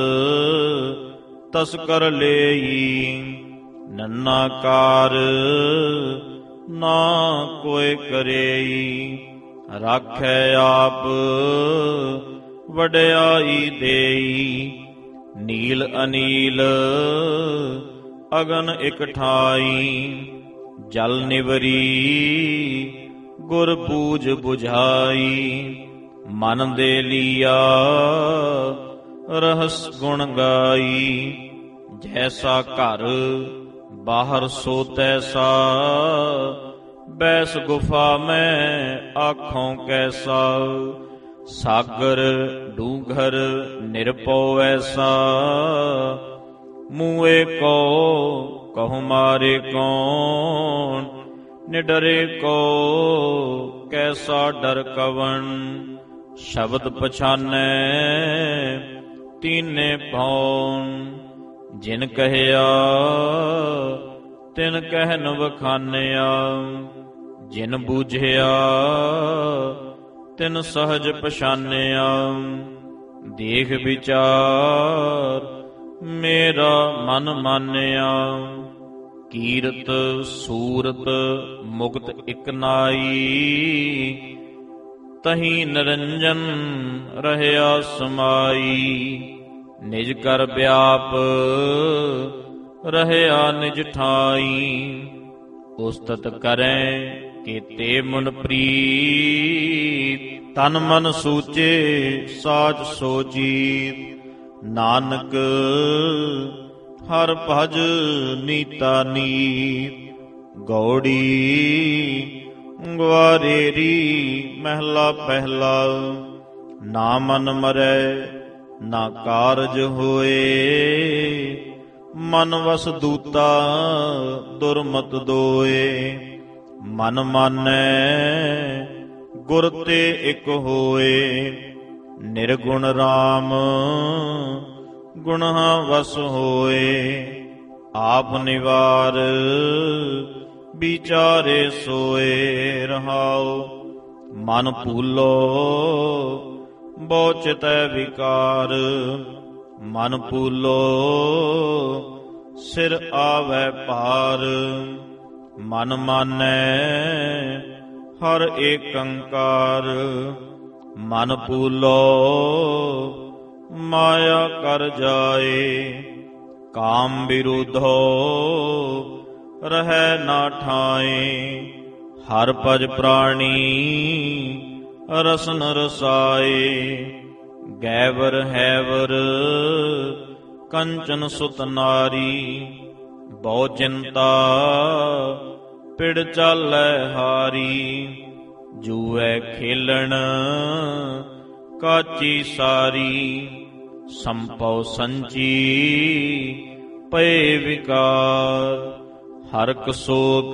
ਤਸਕਰ ਲੇਈ। ਨੰਨਾ ਕਾਰ ਨਾ ਕੋਇ ਕਰੇਈ। ਰਾਖੈ ਆਪ ਵਡਿਆਈ ਦੇਈ। ਨੀਲ ਅਨੀਲ ਅਗਨ ਇਕ ਠਾਈ। ਜਲ ਨਿਵਰੀ ਗੁਰ ਪੂਜ ਬੁਝਾਈ। ਮਨ ਦੇ ਲੀਆ ਰਹਸ ਗੁਣ ਗਾਈ। ਜੈਸਾ ਘਰ ਬਾਹਰ ਸੋ ਤੈਸਾ। ਬੈਸ ਗੁਫਾ ਮੈਂ ਆਖੋਂ ਕੈਸਾ। ਸਾਗਰ ਡੂੰਘਰ ਨਿਰਭਉ ਐਸਾ। ਮੂਏ ਕੋ ਕਹੁ ਮਾਰੇ ਕੌਣ। ਨਿਡਰੇ ਕੋ ਕੈਸਾ ਡਰ ਕਵਣ। ਸ਼ਬਦ ਪਛਾਨੈ ਤੀਨੇ ਪਉਣ। ਜਿਨ ਕਹਿਆ ਤਿਨ ਕਹਿਨ ਵਖਾਨਿਆ। ਜਿਨ ਬੂਝਿਆ ਤਿਨ ਸਹਜ ਪਛਾਨਿਆ। ਦੇਖ ਵਿਚਾਰ ਮੇਰਾ ਮਨ ਮਾਨਿਆ। ਕੀਰਤ ਸੂਰਤ ਮੁਕਤ ਇਕ ਨਾਈ। ਤਹੀਂ ਨਿਰੰਜਨ ਰਹਿਆ ਸਮਾਈ। ਨਿਜ ਕਰ ਵਿਆਪ ਰਹਿਆ ਨਿਜ ਠਾਈ। ਉਸਤਤ ਕਰੈ ਕੀਤੇ ਮਨ ਪ੍ਰੀਤ। ਤਨ ਮਨ ਸੂਚੇ ਸਾਚ ਸੋਚੀਤ। ਨਾਨਕ ਹਰ ਭਜ ਨੀਤਾ ਨੀਤ। ਗੌੜੀ ਗੁਆਰੇਰੀ ਮਹਿਲਾ ਪਹਿਲਾ। ਨਾ ਮਨ ਮਰੈ ਨਾ ਕਾਰਜ ਹੋਏ। ਮਨ ਵਸ ਦੂਤਾ ਦੁਰਮਤ ਦੋਏ। ਮਨ ਮਾਨੈ ਗੁਰ ਤੇ ਇਕ ਹੋਏ। ਨਿਰਗੁਣ ਰਾਮ ਗੁਣਾਂ ਵਸ ਹੋਏ। ਆਪ ਨਿਵਾਰ ਵਿਚਾਰੇ ਸੋਏ। ਰਹਾਉ ਮਨ ਭੂਲੋ ਬਹੁ ਚਿਤੈ ਵਿਕਾਰ। ਮਨ ਭੂਲੋ ਸਿਰ ਆਵੈ ਭਾਰ। ਮਨ ਮਾਨੈ ਹਰ ਏਕੰਕਾਰ। ਮਨ ਪੂਲੋ ਮਾਇਆ ਕਰ ਜਾਏ। ਕਾਮ ਵਿਰੋਧੋ ਰਹਿ ਨਾ ਠਾਏ। ਹਰ ਭਜ ਪ੍ਰਾਣੀ ਰਸਨ ਰਸਾਏ। ਗੈਵਰ ਹੈਵਰ ਕੰਚਨ ਸੁਤ ਨਾਰੀ। ਬਹੁ ਚਿੰਤਾ ਪਿੜ ਚਾਲੈ ਹਾਰੀ। ਜੂਐ ਖੇਲਣ ਕਾਚੀ ਸਾਰੀ। ਸੰਪਉ ਸੰਚੀ ਪਏ ਵਿਕਾਰ। ਹਰਕ ਸੋਕ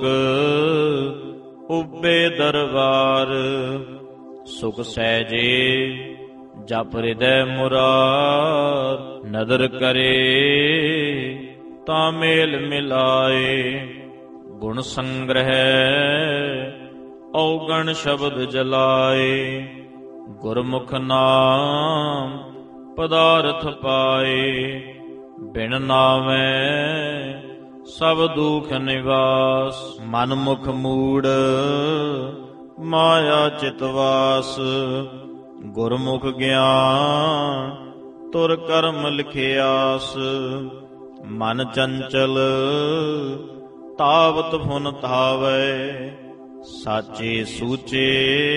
ਉਬੇ ਦਰਬਾਰ। ਸੁਖ ਸਹਿਜੇ ਜਪ ਹਿਰਦੈ ਮੁਰਾਰ। ਨਦਰ ਕਰੇ ਤਾਂ ਮੇਲ ਮਿਲਾਏ। ਗੁਣ ਸੰਗ੍ਰਹਿ ਔਗਣ ਸ਼ਬਦ ਜਲਾਏ। ਗੁਰਮੁਖ ਨਾਮ ਪਦਾਰਥ ਪਾਏ। ਬਿਨ ਨਾਵੈ ਸਭ ਦੁਖ ਨਿਵਾਸ। ਮਨ ਮੁਖ ਮੂੜ ਮਾਇਆ ਚਿਤਵਾਸ। ਗੁਰਮੁਖ ਗਿਆਨ ਤੁਰ ਕਰਮ ਲਿਖਿਆਸ। ਮਨ ਚੰਚਲ ਤਾਵਤ ਫੁਨ ਧਾਵੈ। ਸਾਚੇ ਸੂਚੇ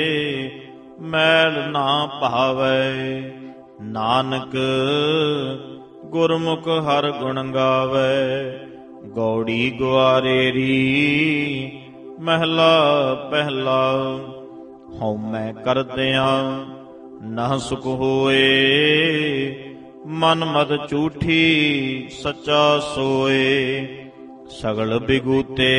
ਮੈਲ ਨਾ ਭਾਵੈ। ਨਾਨਕ ਗੁਰਮੁਖ ਹਰ ਗੁਣ ਗਾਵੈ। ਗੌੜੀ ਗੁਆਰੇਰੀ ਮਹਿਲਾ ਪਹਿਲਾ। ਹਉਮੈ ਕਰਦਿਆਂ ਨਾ ਸੁਖ ਹੋਏ। ਮਨ ਮਦ ਝੂਠੀ ਸੱਚਾ ਸੋਏ। ਸਗਲ ਬਿਗੂਤੇ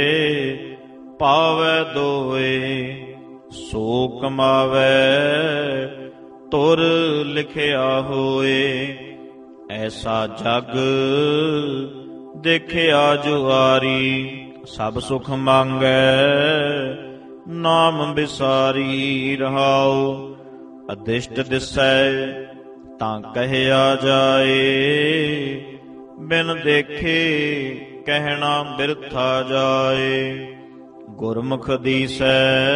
ਪਾਵੈ ਦੋਏ। ਸੋ ਕਮਾਵੈ ਤੁਰ ਲਿਖਿਆ ਹੋਏ। ਐਸਾ ਜਗ ਦੇਖਿਆ ਜੁਆਰੀ। ਸਭ ਸੁਖ ਮੰਗੈ ਨਾਮ ਵਿਸਾਰੀ। ਰਹਾਉ ਅਦਿਸ਼ਟ ਦਿਸੈ ਤਾਂ ਕਹਿਆ ਜਾਏ। ਬਿਨ ਦੇਖੇ ਕਹਿਣਾ ਬਿਰਥਾ ਜਾਏ। ਗੁਰਮੁਖ ਦੀਸੈ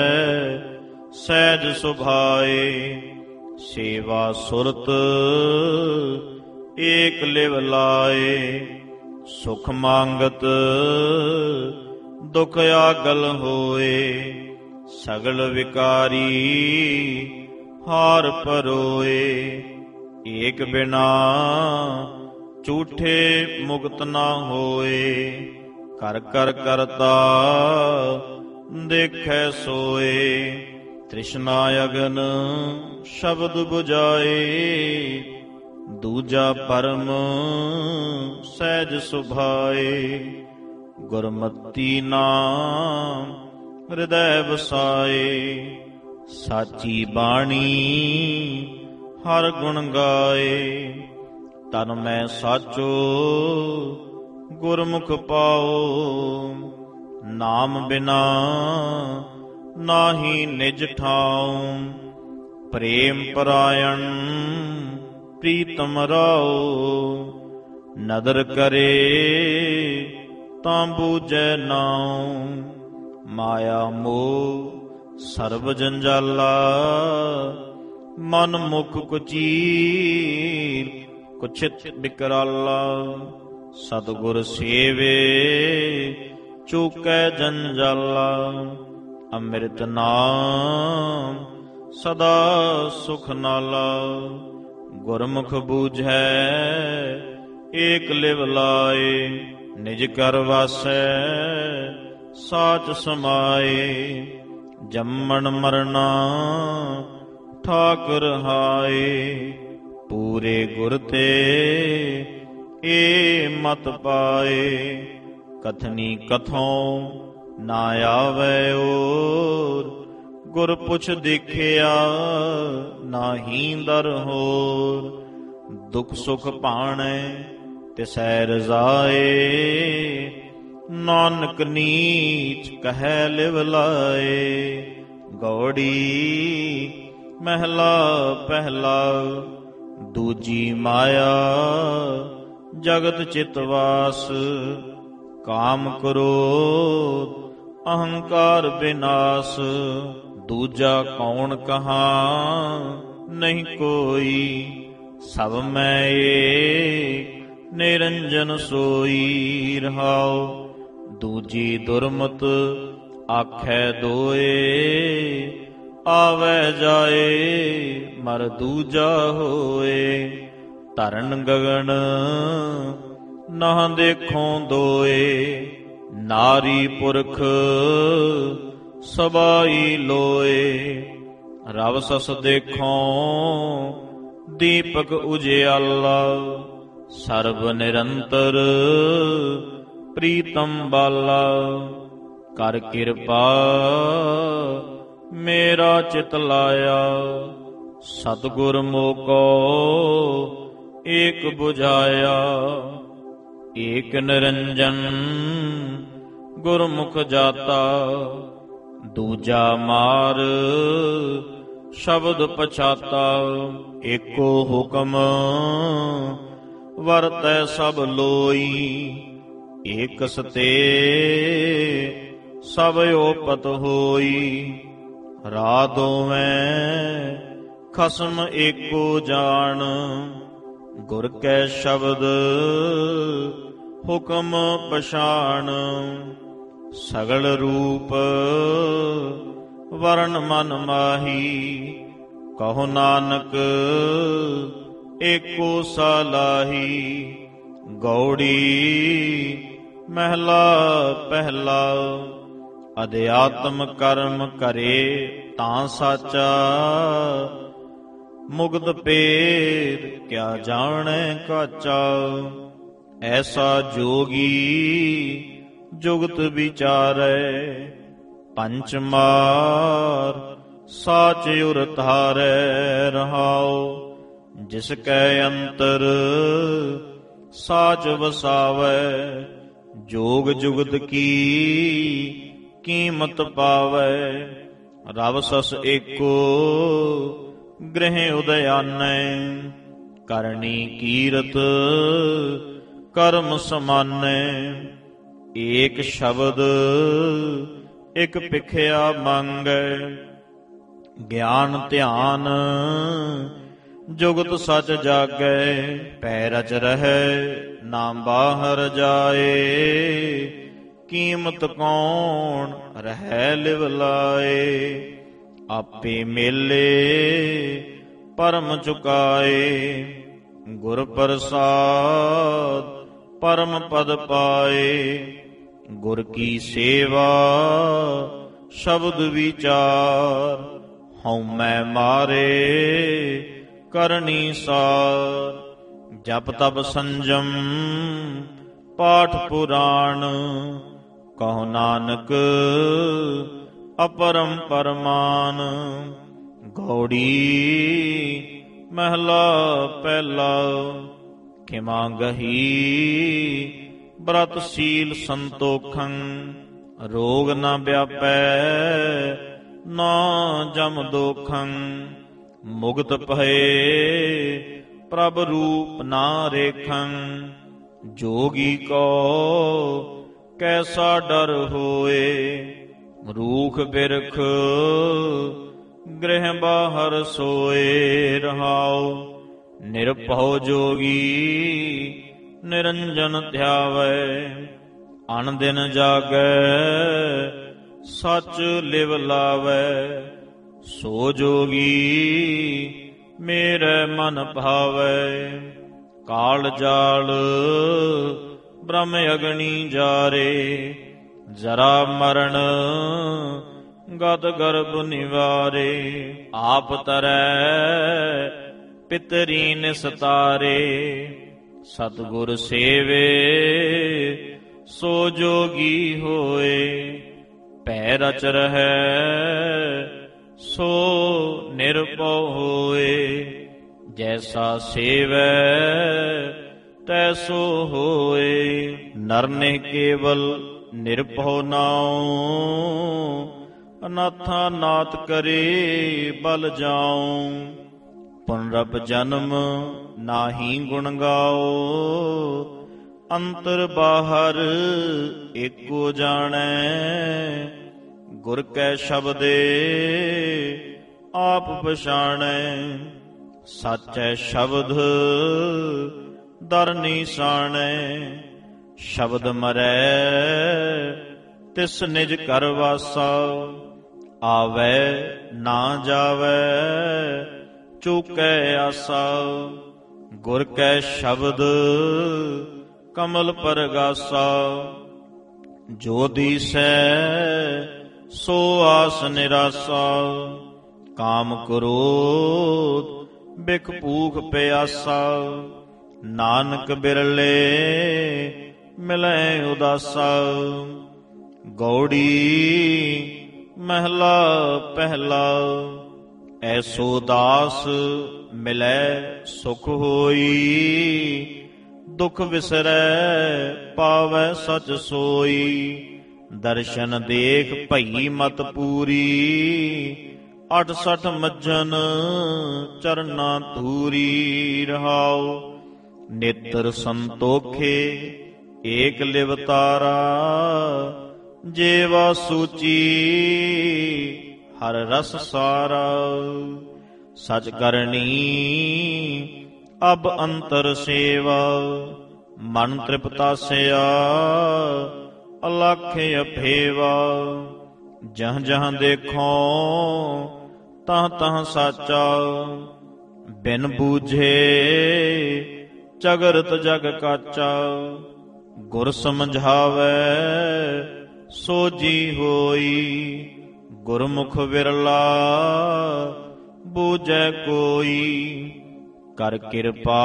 ਸਹਿਜ ਸੁਭਾਏ। ਸੇਵਾ ਸੁਰਤ ਏਕ ਲਿਵ ਲਾਏ। ਸੁਖ ਮੰਗਤ ਦੁਖ ਆਗਲ ਹੋਏ। ਸਗਲ ਵਿਕਾਰੀ ਹਾਰ ਪਰੋਏ। ਏਕ ਬਿਨਾ ਝੂਠੇ ਮੁਕਤ ਨਾ ਹੋਏ। ਕਰ ਕਰ ਕਰਤਾ ਦੇਖੈ ਸੋਏ। ਤ੍ਰਿਸ਼ਨਾ ਅਗਨ ਸ਼ਬਦ ਬੁਝਾਏ। ਦੂਜਾ ਪਰਮ ਸਹਿਜ ਸੁਭਾਏ। ਗੁਰਮਤੀ ਨਾਮ ਹਿਰਦੈ ਵਸਾਏ। ਸਾਚੀ ਬਾਣੀ ਹਰ ਗੁਣ ਗਾਏ। ਤਨ ਮੈਂ ਸਾਚੋ ਗੁਰਮੁਖ ਪਾਓ। ਨਾਮ ਬਿਨਾ ਨਾਹੀ ਨਿਜ ਠਾਉ। ਪ੍ਰੇਮ ਪਰਾਇਣ ਪ੍ਰੀਤਮ ਰਾਉ। ਨਦਰ ਕਰੇ ਤਾਂ ਬੂਝੈ ਨਾਉ। ਮਾਇਆ ਮੋਹ ਸਰਬ ਜੰਜਾਲਾ। ਮਨ ਮੁਖ ਕੁਚੀਰ ਕੁਛਿਤ ਬਿਕਰਾਲਾ। ਸਤਿਗੁਰ ਸੇਵੇ ਚੂਕੈ ਜੰਜਾਲਾ। ਅੰਮ੍ਰਿਤ ਨਾਮ ਸਦਾ ਸੁਖ ਨਾਲਾ। ਗੁਰਮੁਖ ਬੂਝੈ ਏਕ ਲਿਵ ਲਾਏ। ਨਿਜ ਕਰ ਵਾਸੈ ਸਾਚ ਸਮਾਏ। ਜੰਮਣ ਮਰਨਾ ਠਾਕੁਰ ਹਾਏ। ਪੂਰੇ ਗੁਰ ਤੇ ਏ ਮਤ ਪਾਏ। ਕਥਨੀ ਕਥੋਂ ਨਾ ਆਵੈ ਓਰ। ਗੁਰ ਪੁੱਛ ਦੇਖਿਆ ਨਾਹੀ ਦਰ ਹੋਰ। ਦੁਖ ਸੁਖ ਭਾਣੈ ਤਿਸੈ ਰਜ਼ਾਏ। ਨਾਨਕ ਨੀਚ ਕਹਿ ਲਿਵ ਲਾਏ। ਗੌੜੀ ਮਹਿਲਾ ਪਹਿਲਾ। ਦੂਜੀ ਮਾਇਆ ਜਗਤ ਚਿਤਵਾਸ। ਕਾਮ ਕ੍ਰੋਧ ਅਹੰਕਾਰ ਬਿਨਾਸ਼। ਦੂਜਾ ਕੌਣ ਕਹਾਂ ਨਹੀਂ ਕੋਈ, ਸਭ ਮੈਂ ਏਕ ਨਿਰੰਜਨ ਸੋਈ। ਰਹਾਉ ਦੂਜੀ ਦੁਰਮਤ ਆਖੈ ਦੋਏ, ਆਵੈ ਜਾਏ ਮਰ ਦੂਜਾ ਹੋਏ। ਧਰਨ ਗਗਨ ਨਾ ਦੇਖੋਂ ਦੋਏ, ਨਾਰੀ ਪੁਰਖ ਸਬਾਈ ਲੋਏ। ਰਵ ਸਸ ਦੇਖੋਂ ਦੀਪਕ ਉਜਿਆਲਾ, ਸਰਬ ਨਿਰੰਤਰ ਪ੍ਰੀਤਮ ਬਾਲਾ। ਕਰ ਕਿਰਪਾ ਮੇਰਾ ਚਿਤ ਲਾਇਆ, ਸਤਿਗੁਰ ਮੋਕੋ ਏਕ ਬੁਝਾਇਆ। ਏਕ ਨਿਰੰਜਨ ਗੁਰਮੁਖ ਜਾਤਾ, ਦੂਜਾ ਮਾਰ ਸ਼ਬਦ ਪਛਾਤਾ। ਏਕੋ ਹੁਕਮ ਵਰਤੈ ਸਭ ਲੋਈ, ਏਕਸ ਤੇ ਸਭ ਓਪਤ ਹੋਈ। ਰਾ ਦੋਵੇਂ ਖਸਮ ਏਕੋ ਜਾਣ, ਗੁਰ ਕੈ ਸ਼ਬਦ ਹੁਕਮ ਪਛਾਣ। ਸਗਲ ਰੂਪ ਵਰਨ ਮਨ ਮਾਹੀ, ਕਹੋ ਨਾਨਕ ਏਕੋ ਸਾਲਾਹੀ। ਗੌੜੀ ਮਹਿਲਾ ਪਹਿਲਾ, ਅਧਿਆਤਮ ਕਰਮ ਕਰੇ ਤਾਂ ਸਾਚਾ। ਮੁਗਧ ਭੇਦ ਕਿਆ ਜਾਣੈ ਕਾਚਾ, ਐਸਾ ਜੋਗੀ ਜੁਗਤ ਵਿਚਾਰੈ। ਪੰਚ ਮਾਰ ਸਾਚ ਉਰ ਧਾਰੈ, ਰਹਾਉ ਜਿਸ ਕੈ ਅੰਤਰ ਸਾਚ ਵਸਾਵੈ। ਜੋਗ ਜੁਗਤ ਕੀ ਕੀਮਤ ਪਾਵੈ, ਰਵ ਸਸ ਏਕੋ ਗ੍ਰਹਿ ਉਦਿਆਨੈ। ਕਰਨੀ ਕੀਰਤ ਕਰਮ ਸਮਾਨੈ, ਏਕ ਸ਼ਬਦ ਇਕ ਭਿਖਿਆ ਮੰਗੈ। ਗਿਆਨ ਧਿਆਨ ਜੁਗਤ ਸਚ ਜਾਗੈ, ਪੈ ਰਚ ਰਹੈ ਨਾ ਬਾਹਰ ਜਾਏ। ਕੀਮਤ ਕੌਣ ਰਹਿ ਲਿਵ ਲਾਏ, ਆਪੇ ਮੇਲੇ ਪਰਮ ਚੁਕਾਏ। ਗੁਰ ਪ੍ਰਸਾਦ ਪਰਮ ਪਦ ਪਾਏ, ਗੁਰ ਕੀ ਸੇਵਾ ਸ਼ਬਦ ਵਿਚਾਰ। ਹਉਮੈ ਮਾਰੇ ਕਰਨੀ ਸਾਰ, ਜਪ ਤਪ ਸੰਜਮ ਪਾਠ ਪੁਰਾਣ। ਕਹੋ ਨਾਨਕ ਅਪਰਮ ਪਰਮਾਨ। ਗੌੜੀ ਮਹਿਲਾ ਪਹਿਲਾ, ਖਿਮਾ ਗਹੀ ਬ੍ਰਤ ਸੀਲ ਸੰਤੋਖੰ। ਰੋਗ ਨ ਵਿਆਪੈ ਨਾ ਜਮ ਦੋਖੰ, ਮੁਕਤ ਭਏ ਪ੍ਰਭ ਰੂਪ ਨਾ ਰੇਖੰ। ਜੋਗੀ ਕੋ ਕੈਸਾ ਡਰ ਹੋਏ, ਰੂਖ ਬਿਰਖ ਗ੍ਰਹਿ ਬਾਹਰ ਸੋਏ। ਰਹਾਉ ਨਿਰਭਉ ਜੋਗੀ ਨਿਰੰਜਨ ਧਿਆਵੈ। ਅਨ ਦਿਨ ਜਾਗੈ ਸਚ ਲਿਵ ਲਾਵੈ, ਸੋ ਜੋਗੀ ਮੇਰੇ ਮਨ ਭਾਵੈ। ਕਾਲ ਜਾਲ ਬ੍ਰਹਮ ਅਗਨੀ ਜਾਰੇ, ਜਰਾ ਮਰਨ ਗਦ ਗਰਭ ਨਿਵਾਰੇ। ਆਪ ਤਰੈ ਪਿਤਰੀ ਨਿਸਤਾਰੇ, ਸਤਿਗੁਰ ਸੇਵੇ ਸੋ ਜੋਗੀ ਹੋਏ। ਭੈ ਰਚ ਰਹੈ ਸੋ ਨਿਰਭਉ ਹੋਏ, ਜੈਸਾ ਸੇਵੈ ਤੈਸੋ ਹੋਏ। ਨਰ ਨੇ ਕੇਵਲ ਨਿਰਭਉ ਨਾਉ, ਅਨਾਥਾ ਨਾਥ ਕਰੇ ਬਲ ਜਾਉ। ਪੁਨਰਪ ਜਨਮ ਨਾਹੀ ਗੁਣ ਗਾਓ, ਅੰਤਰ ਬਾਹਰ ਏਕੋ ਜਾਣੈ। ਗੁਰ ਕੈ ਸ਼ਬਦੇ ਆਪ ਪਛਾਣੈ। ਸਾਚੈ ਸ਼ਬਦ ਦਰ ਨਿਸ਼ਾਨੈ। ਸ਼ਬਦ ਮਰੈ ਤਿਸ ਨਿਜ ਘਰ ਵਾਸਾ। ਆਵੈ ਨਾ ਜਾਵੈ ਚੂਕੈ ਆਸਾ। ਗੁਰ ਕੈ ਸ਼ਬਦ ਕਮਲ ਪਰਗਾਸਾ। ਜੋ ਦੀਸੈ ਸੋ ਆਸ ਨਿਰਾਸਾ। ਕਾਮ ਕ੍ਰੋਧ ਬਿਖ ਭੂਖ ਪਿਆਸਾ। ਨਾਨਕ ਬਿਰਲੇ ਮਿਲੈ ਉਦਾਸਾ। ਗੌੜੀ ਮਹਿਲਾ ਪਹਿਲਾ। ਐਸੋ ਦਾਸ ਮਿਲੈ ਸੁਖ ਹੋਈ। ਦੁਖ ਵਿਸਰੈ ਪਾਵੈ ਸਚ ਸੋਈ। ਦਰਸ਼ਨ ਦੇਖ ਭਈ ਮਤ ਪੂਰੀ। ਅਠ ਸਠ ਮੱਜਨ ਚਰਨਾ ਧੂਰੀ। ਰਹਾਉ ਨੇਤਰ ਸੰਤੋਖੇ ਏਕ ਲਿਵਤਾਰਾ। ਜੇਵਾ ਸੂਚੀ ਹਰ ਰਸ ਸਾਰਾ। ਸਚ ਕਰਨੀ ਅਬ ਅੰਤਰ ਸੇਵਾ। ਮਨ ਤ੍ਰਿਪਤਾਸਿਆ ਅਲਖ ਅਫੇਵਾ। ਜਹ ਜਹ ਦੇਖੋ ਤਹ ਤਹ ਸਾਚਾ। ਬਿਨ ਬੂਝੇ ਚਗਰਤ ਜਗ ਕਾਚਾ। ਗੁਰ ਸਮਝਾਵੈ ਸੋਜੀ ਹੋਈ। ਗੁਰਮੁਖ ਵਿਰਲਾ ਬੂਝੈ ਕੋਈ। ਕਰ ਕਿਰਪਾ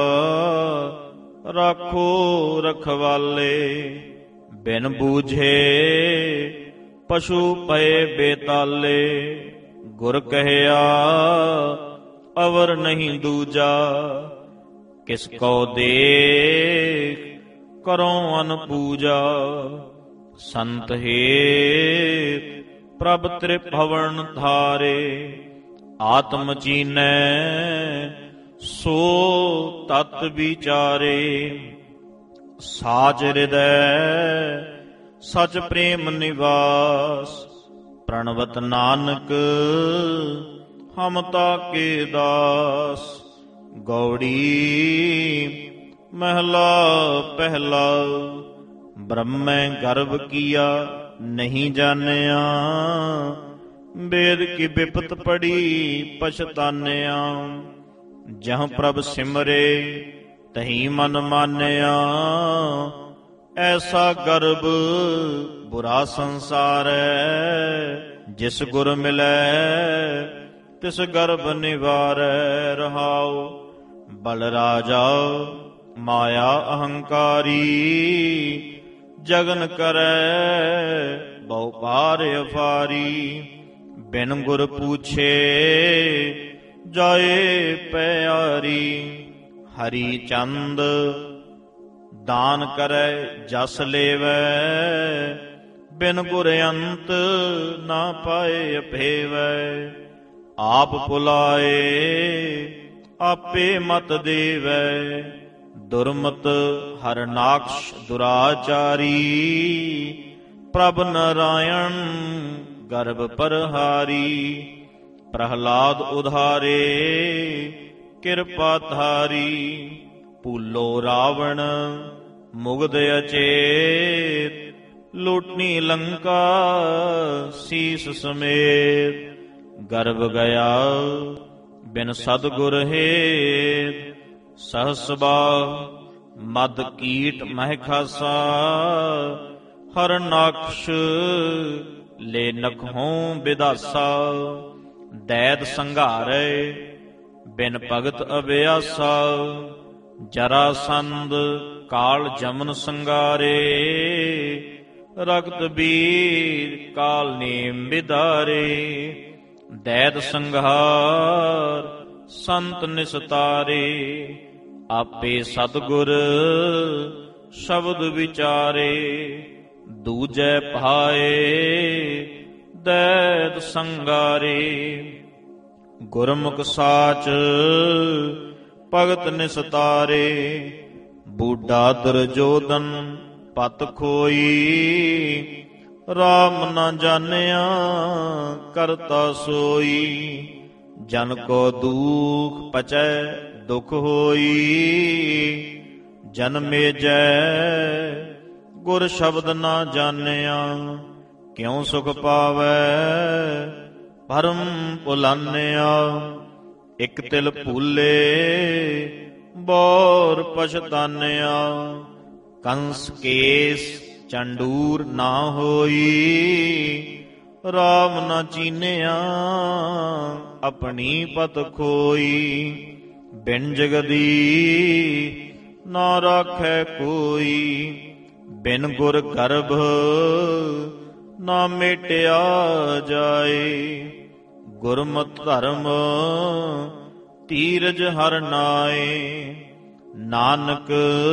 ਰਾਖੋ ਰਖਵਾਲੇ। ਬਿਨ ਬੂਝੇ ਪਸ਼ੂ ਪਏ ਬੇਤਾਲੇ। ਗੁਰ ਕਹਿਆ ਅਵਰ ਨਹੀਂ ਦੂਜਾ। ਕਿਸ ਕੋ ਦੇਖ ਕਰੋ ਅਨਪੂਜਾ। ਸੰਤ ਹੇਤ ਪ੍ਰਭ ਤ੍ਰਿਭਵਨ ਧਾਰੇ। ਆਤਮ ਚੀਨੈ ਸੋ ਤਤ ਵਿਚਾਰੇ। ਸਾਚ ਹਿਰਦੈ ਸਚ ਪ੍ਰੇਮ ਨਿਵਾਸ। ਪ੍ਰਣਵਤ ਨਾਨਕ ਹਮ ਤਾਕੇ ਦਾਸ। ਗੌੜੀ ਮਹਿਲਾ ਪਹਿਲਾ। ਬ੍ਰਹਮੈ ਗਰਭ ਕੀਆ ਨਹੀਂ ਜਾਣਿਆ। ਵੇਦ ਕੀ ਬਿਪਤ ਪੜੀ ਪਛਤਾਨਿਆ। ਜਹ ਪ੍ਰਭ ਸਿਮਰੇ ਤਹੀਂ ਮਨ ਮਾਨਿਆ। ਐਸਾ ਗਰਭ ਬੁਰਾ ਸੰਸਾਰੈ। ਜਿਸ ਗੁਰ ਮਿਲੈ ਤਿਸ ਗਰਭ ਨਿਵਾਰੈ। ਰਹਾਉ ਬਲ ਰਾਜਾ ਮਾਇਆ ਅਹੰਕਾਰੀ। ਜਗਨ ਕਰੈ ਬਹੁ ਭਾਰ ਅਫਾਰੀ। ਬਿਨ ਗੁਰ ਪੂਛੇ ਜਾਏ ਪਿਆਰੀ। ਹਰੀ ਚੰਦ ਦਾਨ ਕਰੈ ਜਸ ਲੇਵੈ। ਬਿਨ ਗੁਰ ਅੰਤ ਨਾ ਪਾਏ ਅਭੇਵੈ। ਆਪ ਭੁਲਾਏ ਆਪੇ ਮਤ ਦੇਵੈ। ਦੁਰਮਤ ਹਰਨਾਕਸ਼ ਦੁਰਾਚਾਰੀ। ਪ੍ਰਭ ਨਾਰਾਇਣ ਗਰਭ ਪਰਹਾਰੀ। ਪ੍ਰਹਲਾਦ ਉਧਾਰੇ ਕਿਰਪਾ ਧਾਰੀ। ਭੂਲੋ ਰਾਵਣ ਮੁਗਧ ਅਚੇਤ। ਲੁਟਨੀ ਲੰਕਾ ਸੀਸ ਸਮੇਤ। ਗਰਭ ਗਿਆ ਬਿਨ ਸਤਿਗੁਰ ਹੇਤ। ਸਹਸਬਾ ਮਦ ਕੀਟ ਮਹਿ ਖਾਸਾ। ਹਰਨਾਕਸ਼ ਲੈ ਨਖੋਂ ਬਿਦਾਸਾ। ਦੈਤ ਸੰਘਾਰੈ ਬਿਨ ਭਗਤ ਅਭਿਆਸਾ। ਜਰਾਸੰਧ ਕਾਲ ਜਮਨ ਸੰਗਾਰੇ। ਰਗਤ ਬੀਰ ਕਾਲ ਨੇਮ ਬਿਦਾਰੇ। ਦੈਤ ਸੰਘਾਰ ਸੰਤ ਨਿਸਤਾਰੇ। ਆਪੇ ਸਤਿਗੁਰ ਸ਼ਬਦ ਵਿਚਾਰੇ। ਦੂਜੈ ਭਾਏ ਦੈਤ ਸੰਗਾਰੇ। ਗੁਰਮੁਖ ਸਾਚ ਭਗਤ ਨਿਸਤਾਰੇ। ਬੂਢਾ ਦੁਰਜੋਧਨ ਪਤ ਖੋਈ। ਰਾਮ ਨਾ ਜਾਣਿਆ ਕਰਤਾ ਸੋਈ, ਜਨ ਕੋ ਦੁਖ ਪਚੈ ਦੁਖ ਹੋਈ। ਜਨਮੇ ਜੈ ਗੁਰ ਸ਼ਬਦ ਨਾ ਜਾਣਿਆ, ਕਿਉ ਸੁਖ ਪਾਵੈ ਭਰਮ ਭੁਲਾਨਿਆ। ਇਕ ਤਿਲ ਭੂਲੇ ਬੋਰ ਪਛਤਾਨਿਆ, ਕੰਸ ਕੇਸ ਚੰਡੂਰ ਨਾ ਹੋਈ। ਰਾਮ ਨਾ ਚੀਨਿਆ ਆਪਣੀ ਪਤ ਖੋਈ, ਬਿਨ ਜਗਦੀ ਨਾ ਰਾਖੈ ਕੋਈ। ਬਿਨ ਗੁਰ ਗਰਭ ਨਾ ਮੇਟਿਆ ਜਾਏ, ਗੁਰਮਤਿ ਧਰਮ ਧੀਰਜ ਹਰਿ ਨਾਏ। ਨਾਨਕ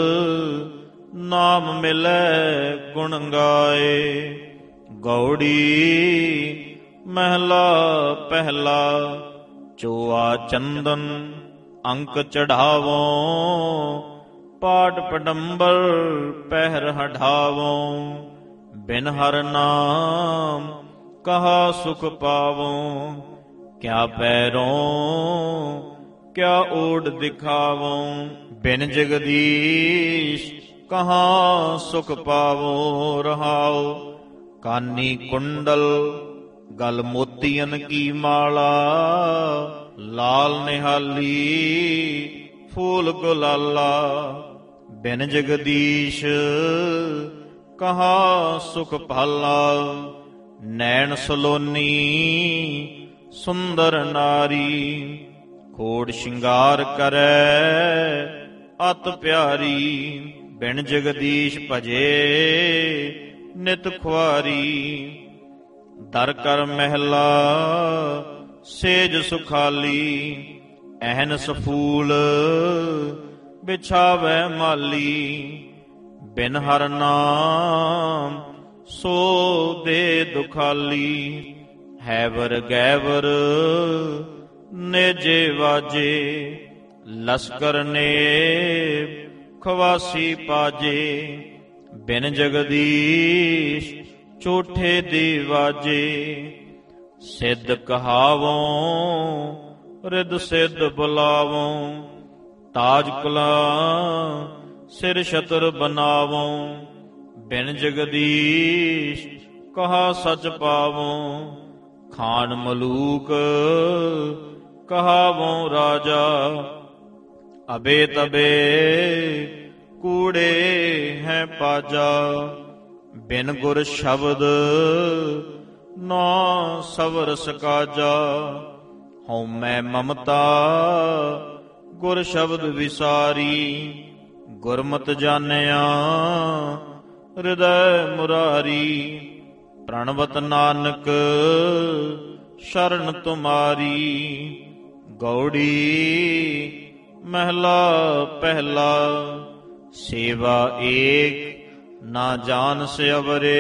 ਨਾਮ ਮਿਲੈ ਗੁਣ ਗਾਏ, ਗੌੜੀ ਮਹਿਲਾ ਪਹਿਲਾ। ਚੋਆ ਚੰਦਨ ਅੰਕ ਚੜਾਵੋ, ਪਾਟ ਪਡੰਬਰ ਪਹਿਰ ਹਢਾਵੋ। ਬਿਨ ਹਰਿ ਨਾਮ ਕਹਾ ਸੁਖ ਪਾਵੋ, ਕਿਆ ਪੈਰੋਂ ਕਿਆ ਓਡ ਦਿਖਾਵੋ। ਬਿਨ ਜਗਦੀਸ਼ ਕਹਾਂ ਸੁਖ ਪਾਵੋ ਰਹਾਉ। ਕਾਨੀ ਕੁੰਡਲ ਗਲ ਮੋਤੀਅਨ ਕੀ ਮਾਲਾ, ਲਾਲ ਨਿਹਾਲੀ ਫੂਲ ਗੁਲਾਲਾ। ਬਿਨ ਜਗਦੀਸ਼ ਕਹਾਂ ਸੁਖ ਭਾਲਾ, ਨੈਣ ਸਲੋਨੀ ਸੁੰਦਰ ਨਾਰੀ। ਖੋੜ ਸ਼ਿੰਗਾਰ ਕਰੈ ਅਤ ਪਿਆਰੀ, ਬਿਨ ਜਗਦੀਸ਼ ਭਜੇ ਨਿਤ ਖੁਆਰੀ। ਦਰ ਕਰ ਮਹਿਲਾ ਸੇਜ ਸੁਖਾਲੀ, ਅਹਨਸ ਫੂਲ ਬਿਛਾਵੈ ਮਾਲੀ। ਬਿਨ ਹਰਿ ਨਾਮ ਸੋ ਦੇ ਦੁਖਾਲੀ, ਹੈਵਰ ਗੈਵਰ ਨੇਜੇ ਵਾਜੇ। ਲਸਕਰ ਨੇ ਖਵਾਸੀ ਪਾਜੇ, ਬਿਨ ਜਗਦੀਸ਼ ਝੂਠੇ ਦੀ ਵਾਜੇ। ਸਿੱਧ ਕਹਾਵੋ ਰਿਦ ਸਿੱਧ ਬੁਲਾਵੋ, ਤਾਜ ਕੁਲਾ ਸਿਰ ਛਤਰ ਬਨਾਵੋ। ਬਿਨ ਜਗਦੀਸ਼ ਕਹਾ ਸਚ ਪਾਵੋ, ਖਾਨ ਮਲੂਕ ਕਹਾਵੋ ਰਾਜਾ। ਅਬੇ ਤਬੇ ਕੂੜੇ ਹੈ ਪਾਜਾ, ਬਿਨ ਗੁਰ ਸ਼ਬਦ ਨਾ ਸਵਰ ਸਕਾਜਾ। ਹਉਮੈ ਮਮਤਾ ਗੁਰ ਸ਼ਬਦ ਵਿਸਾਰੀ, ਗੁਰਮਤਿ ਜਾਣਿਆ ਹਿਰਦੈ ਮੁਰਾਰੀ। ਪ੍ਰਣਵਤ ਨਾਨਕ ਸ਼ਰਨ ਤੁਮਾਰੀ, ਗੌੜੀ ਮਹਿਲਾ ਪਹਿਲਾ। ਸੇਵਾ ਏਕ ਨਾ ਜਾਣ ਸਿਅਵਰੇ,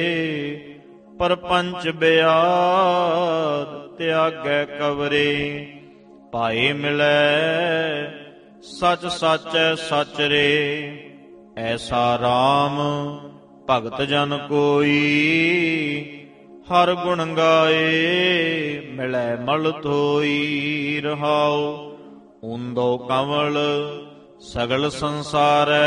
ਪਰਪੰਚ ਬਿਆਦ ਤਿਆਗੈ ਕਵਰੇ। ਭਾਏ ਮਿਲੈ ਸਚ ਸਾਚੈ ਸਚ ਰੇ, ਐਸਾ ਰਾਮ ਭਗਤ ਜਨ ਕੋਈ। ਹਰ ਗੁਣ ਗਾਏ ਮਿਲੈ ਮਲ ਥੋਈ ਰਹਾਉ। ਊਂਦੋ ਕਮਲ ਸਗਲ ਸੰਸਾਰੈ,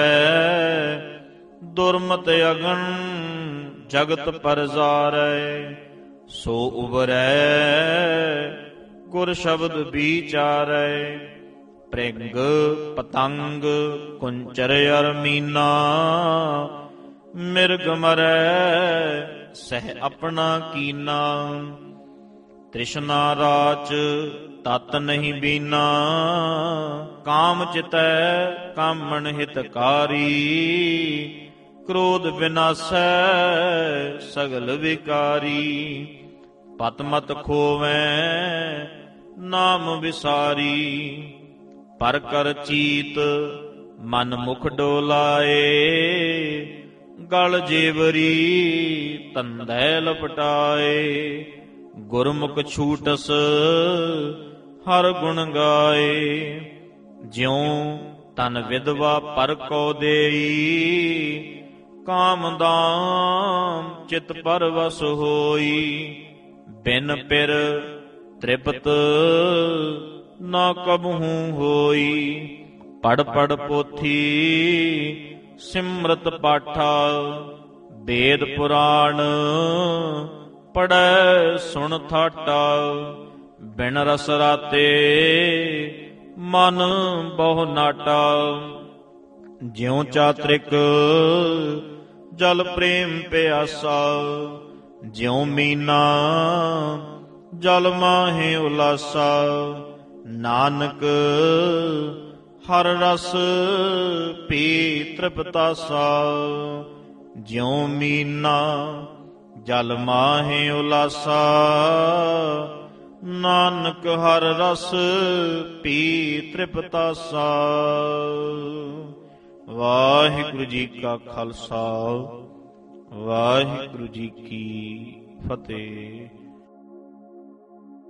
ਦੁਰਮਤ ਅਗਨ ਜਗਤ ਪਰਜ਼ਾਰੈ। ਸੋ ਉਬਰੈ ਗੁਰ ਸ਼ਬਦ ਵਿਚਾਰੈ, ਪ੍ਰਿੰਗ ਪਤੰਗ ਕੁੰਚਰ ਅਰ ਮੀਨਾ। ਮਿਰਗ ਮਰੈ ਸਹਿ ਆਪਣਾ ਕੀਨਾ, ਤ੍ਰਿਸ਼ਨਾ ਰਾਚ ਤਤ ਨਹੀਂ ਬੀਨਾ। ਕਾਮ ਚਿਤੈ ਕਾਮਣ ਹਿਤਕਾਰੀ, ਕ੍ਰੋਧ ਵਿਨਾਸੈ ਸਗਲ ਵਿਕਾਰੀ। ਪਤ ਮਤ ਖੋਵੈ ਨਾਮ ਵਿਸਾਰੀ, ਪਰ ਕਰ ਚੀਤ ਮਨ ਮੁਖ ਡੋਲਾਏ। ਗਲ ਜੇਵਰੀ ਤੰਦੈ ਲਪਟਾਏ, ਗੁਰਮੁਖ ਛੂਟਸ ਹਰ ਗੁਣ ਗਾਏ। ਜਿਉ ਤਨ ਵਿਧਵਾ ਪਰ ਕੋ ਦੇਈ, ਕਾਮਦਾਮ ਚਿਤ ਪਰਵਸ ਹੋਈ। ਬਿਨ ਪਿਰ ਤ੍ਰਿਪਤ ਨਾ ਕਬਹੂ ਹੋਈ। ਪੜ ਪੜ ਪੋਥੀ ਸਿਮਰਤ ਪਾਠਾ। ਵੇਦ ਪੁਰਾਣ ਪੜੈ ਸੁਣ ਥਾਟਾ। ਬਿਨ ਰਸ ਰਾਤੇ ਮਨ ਬਹੁ ਨਾਟਾ। ਜਿਉ ਚਾਤ੍ਰਿਕ ਜਲ ਪ੍ਰੇਮ ਪਿਆਸਾ। ਜਿਉ ਮੀਨਾ ਜਲ ਮਾਹੇ ਉਲਾਸਾ। ਨਾਨਕ ਹਰ ਰਸ ਪੀ ਤ੍ਰਿਪਤਾਸਾ। ਜਿਉ ਮੀਨਾ ਜਲ ਮਾਹੇ ਉਲਾਸਾ। ਨਾਨਕ ਹਰ ਰਸ ਪੀ ਤ੍ਰਿਪਤਾਸਾ। ਵਾਹਿਗੁਰੂ ਜੀ ਕਾ ਖਾਲਸਾ ਵਾਹਿਗੁਰੂ ਜੀ ਕੀ ਫਤਿਹ।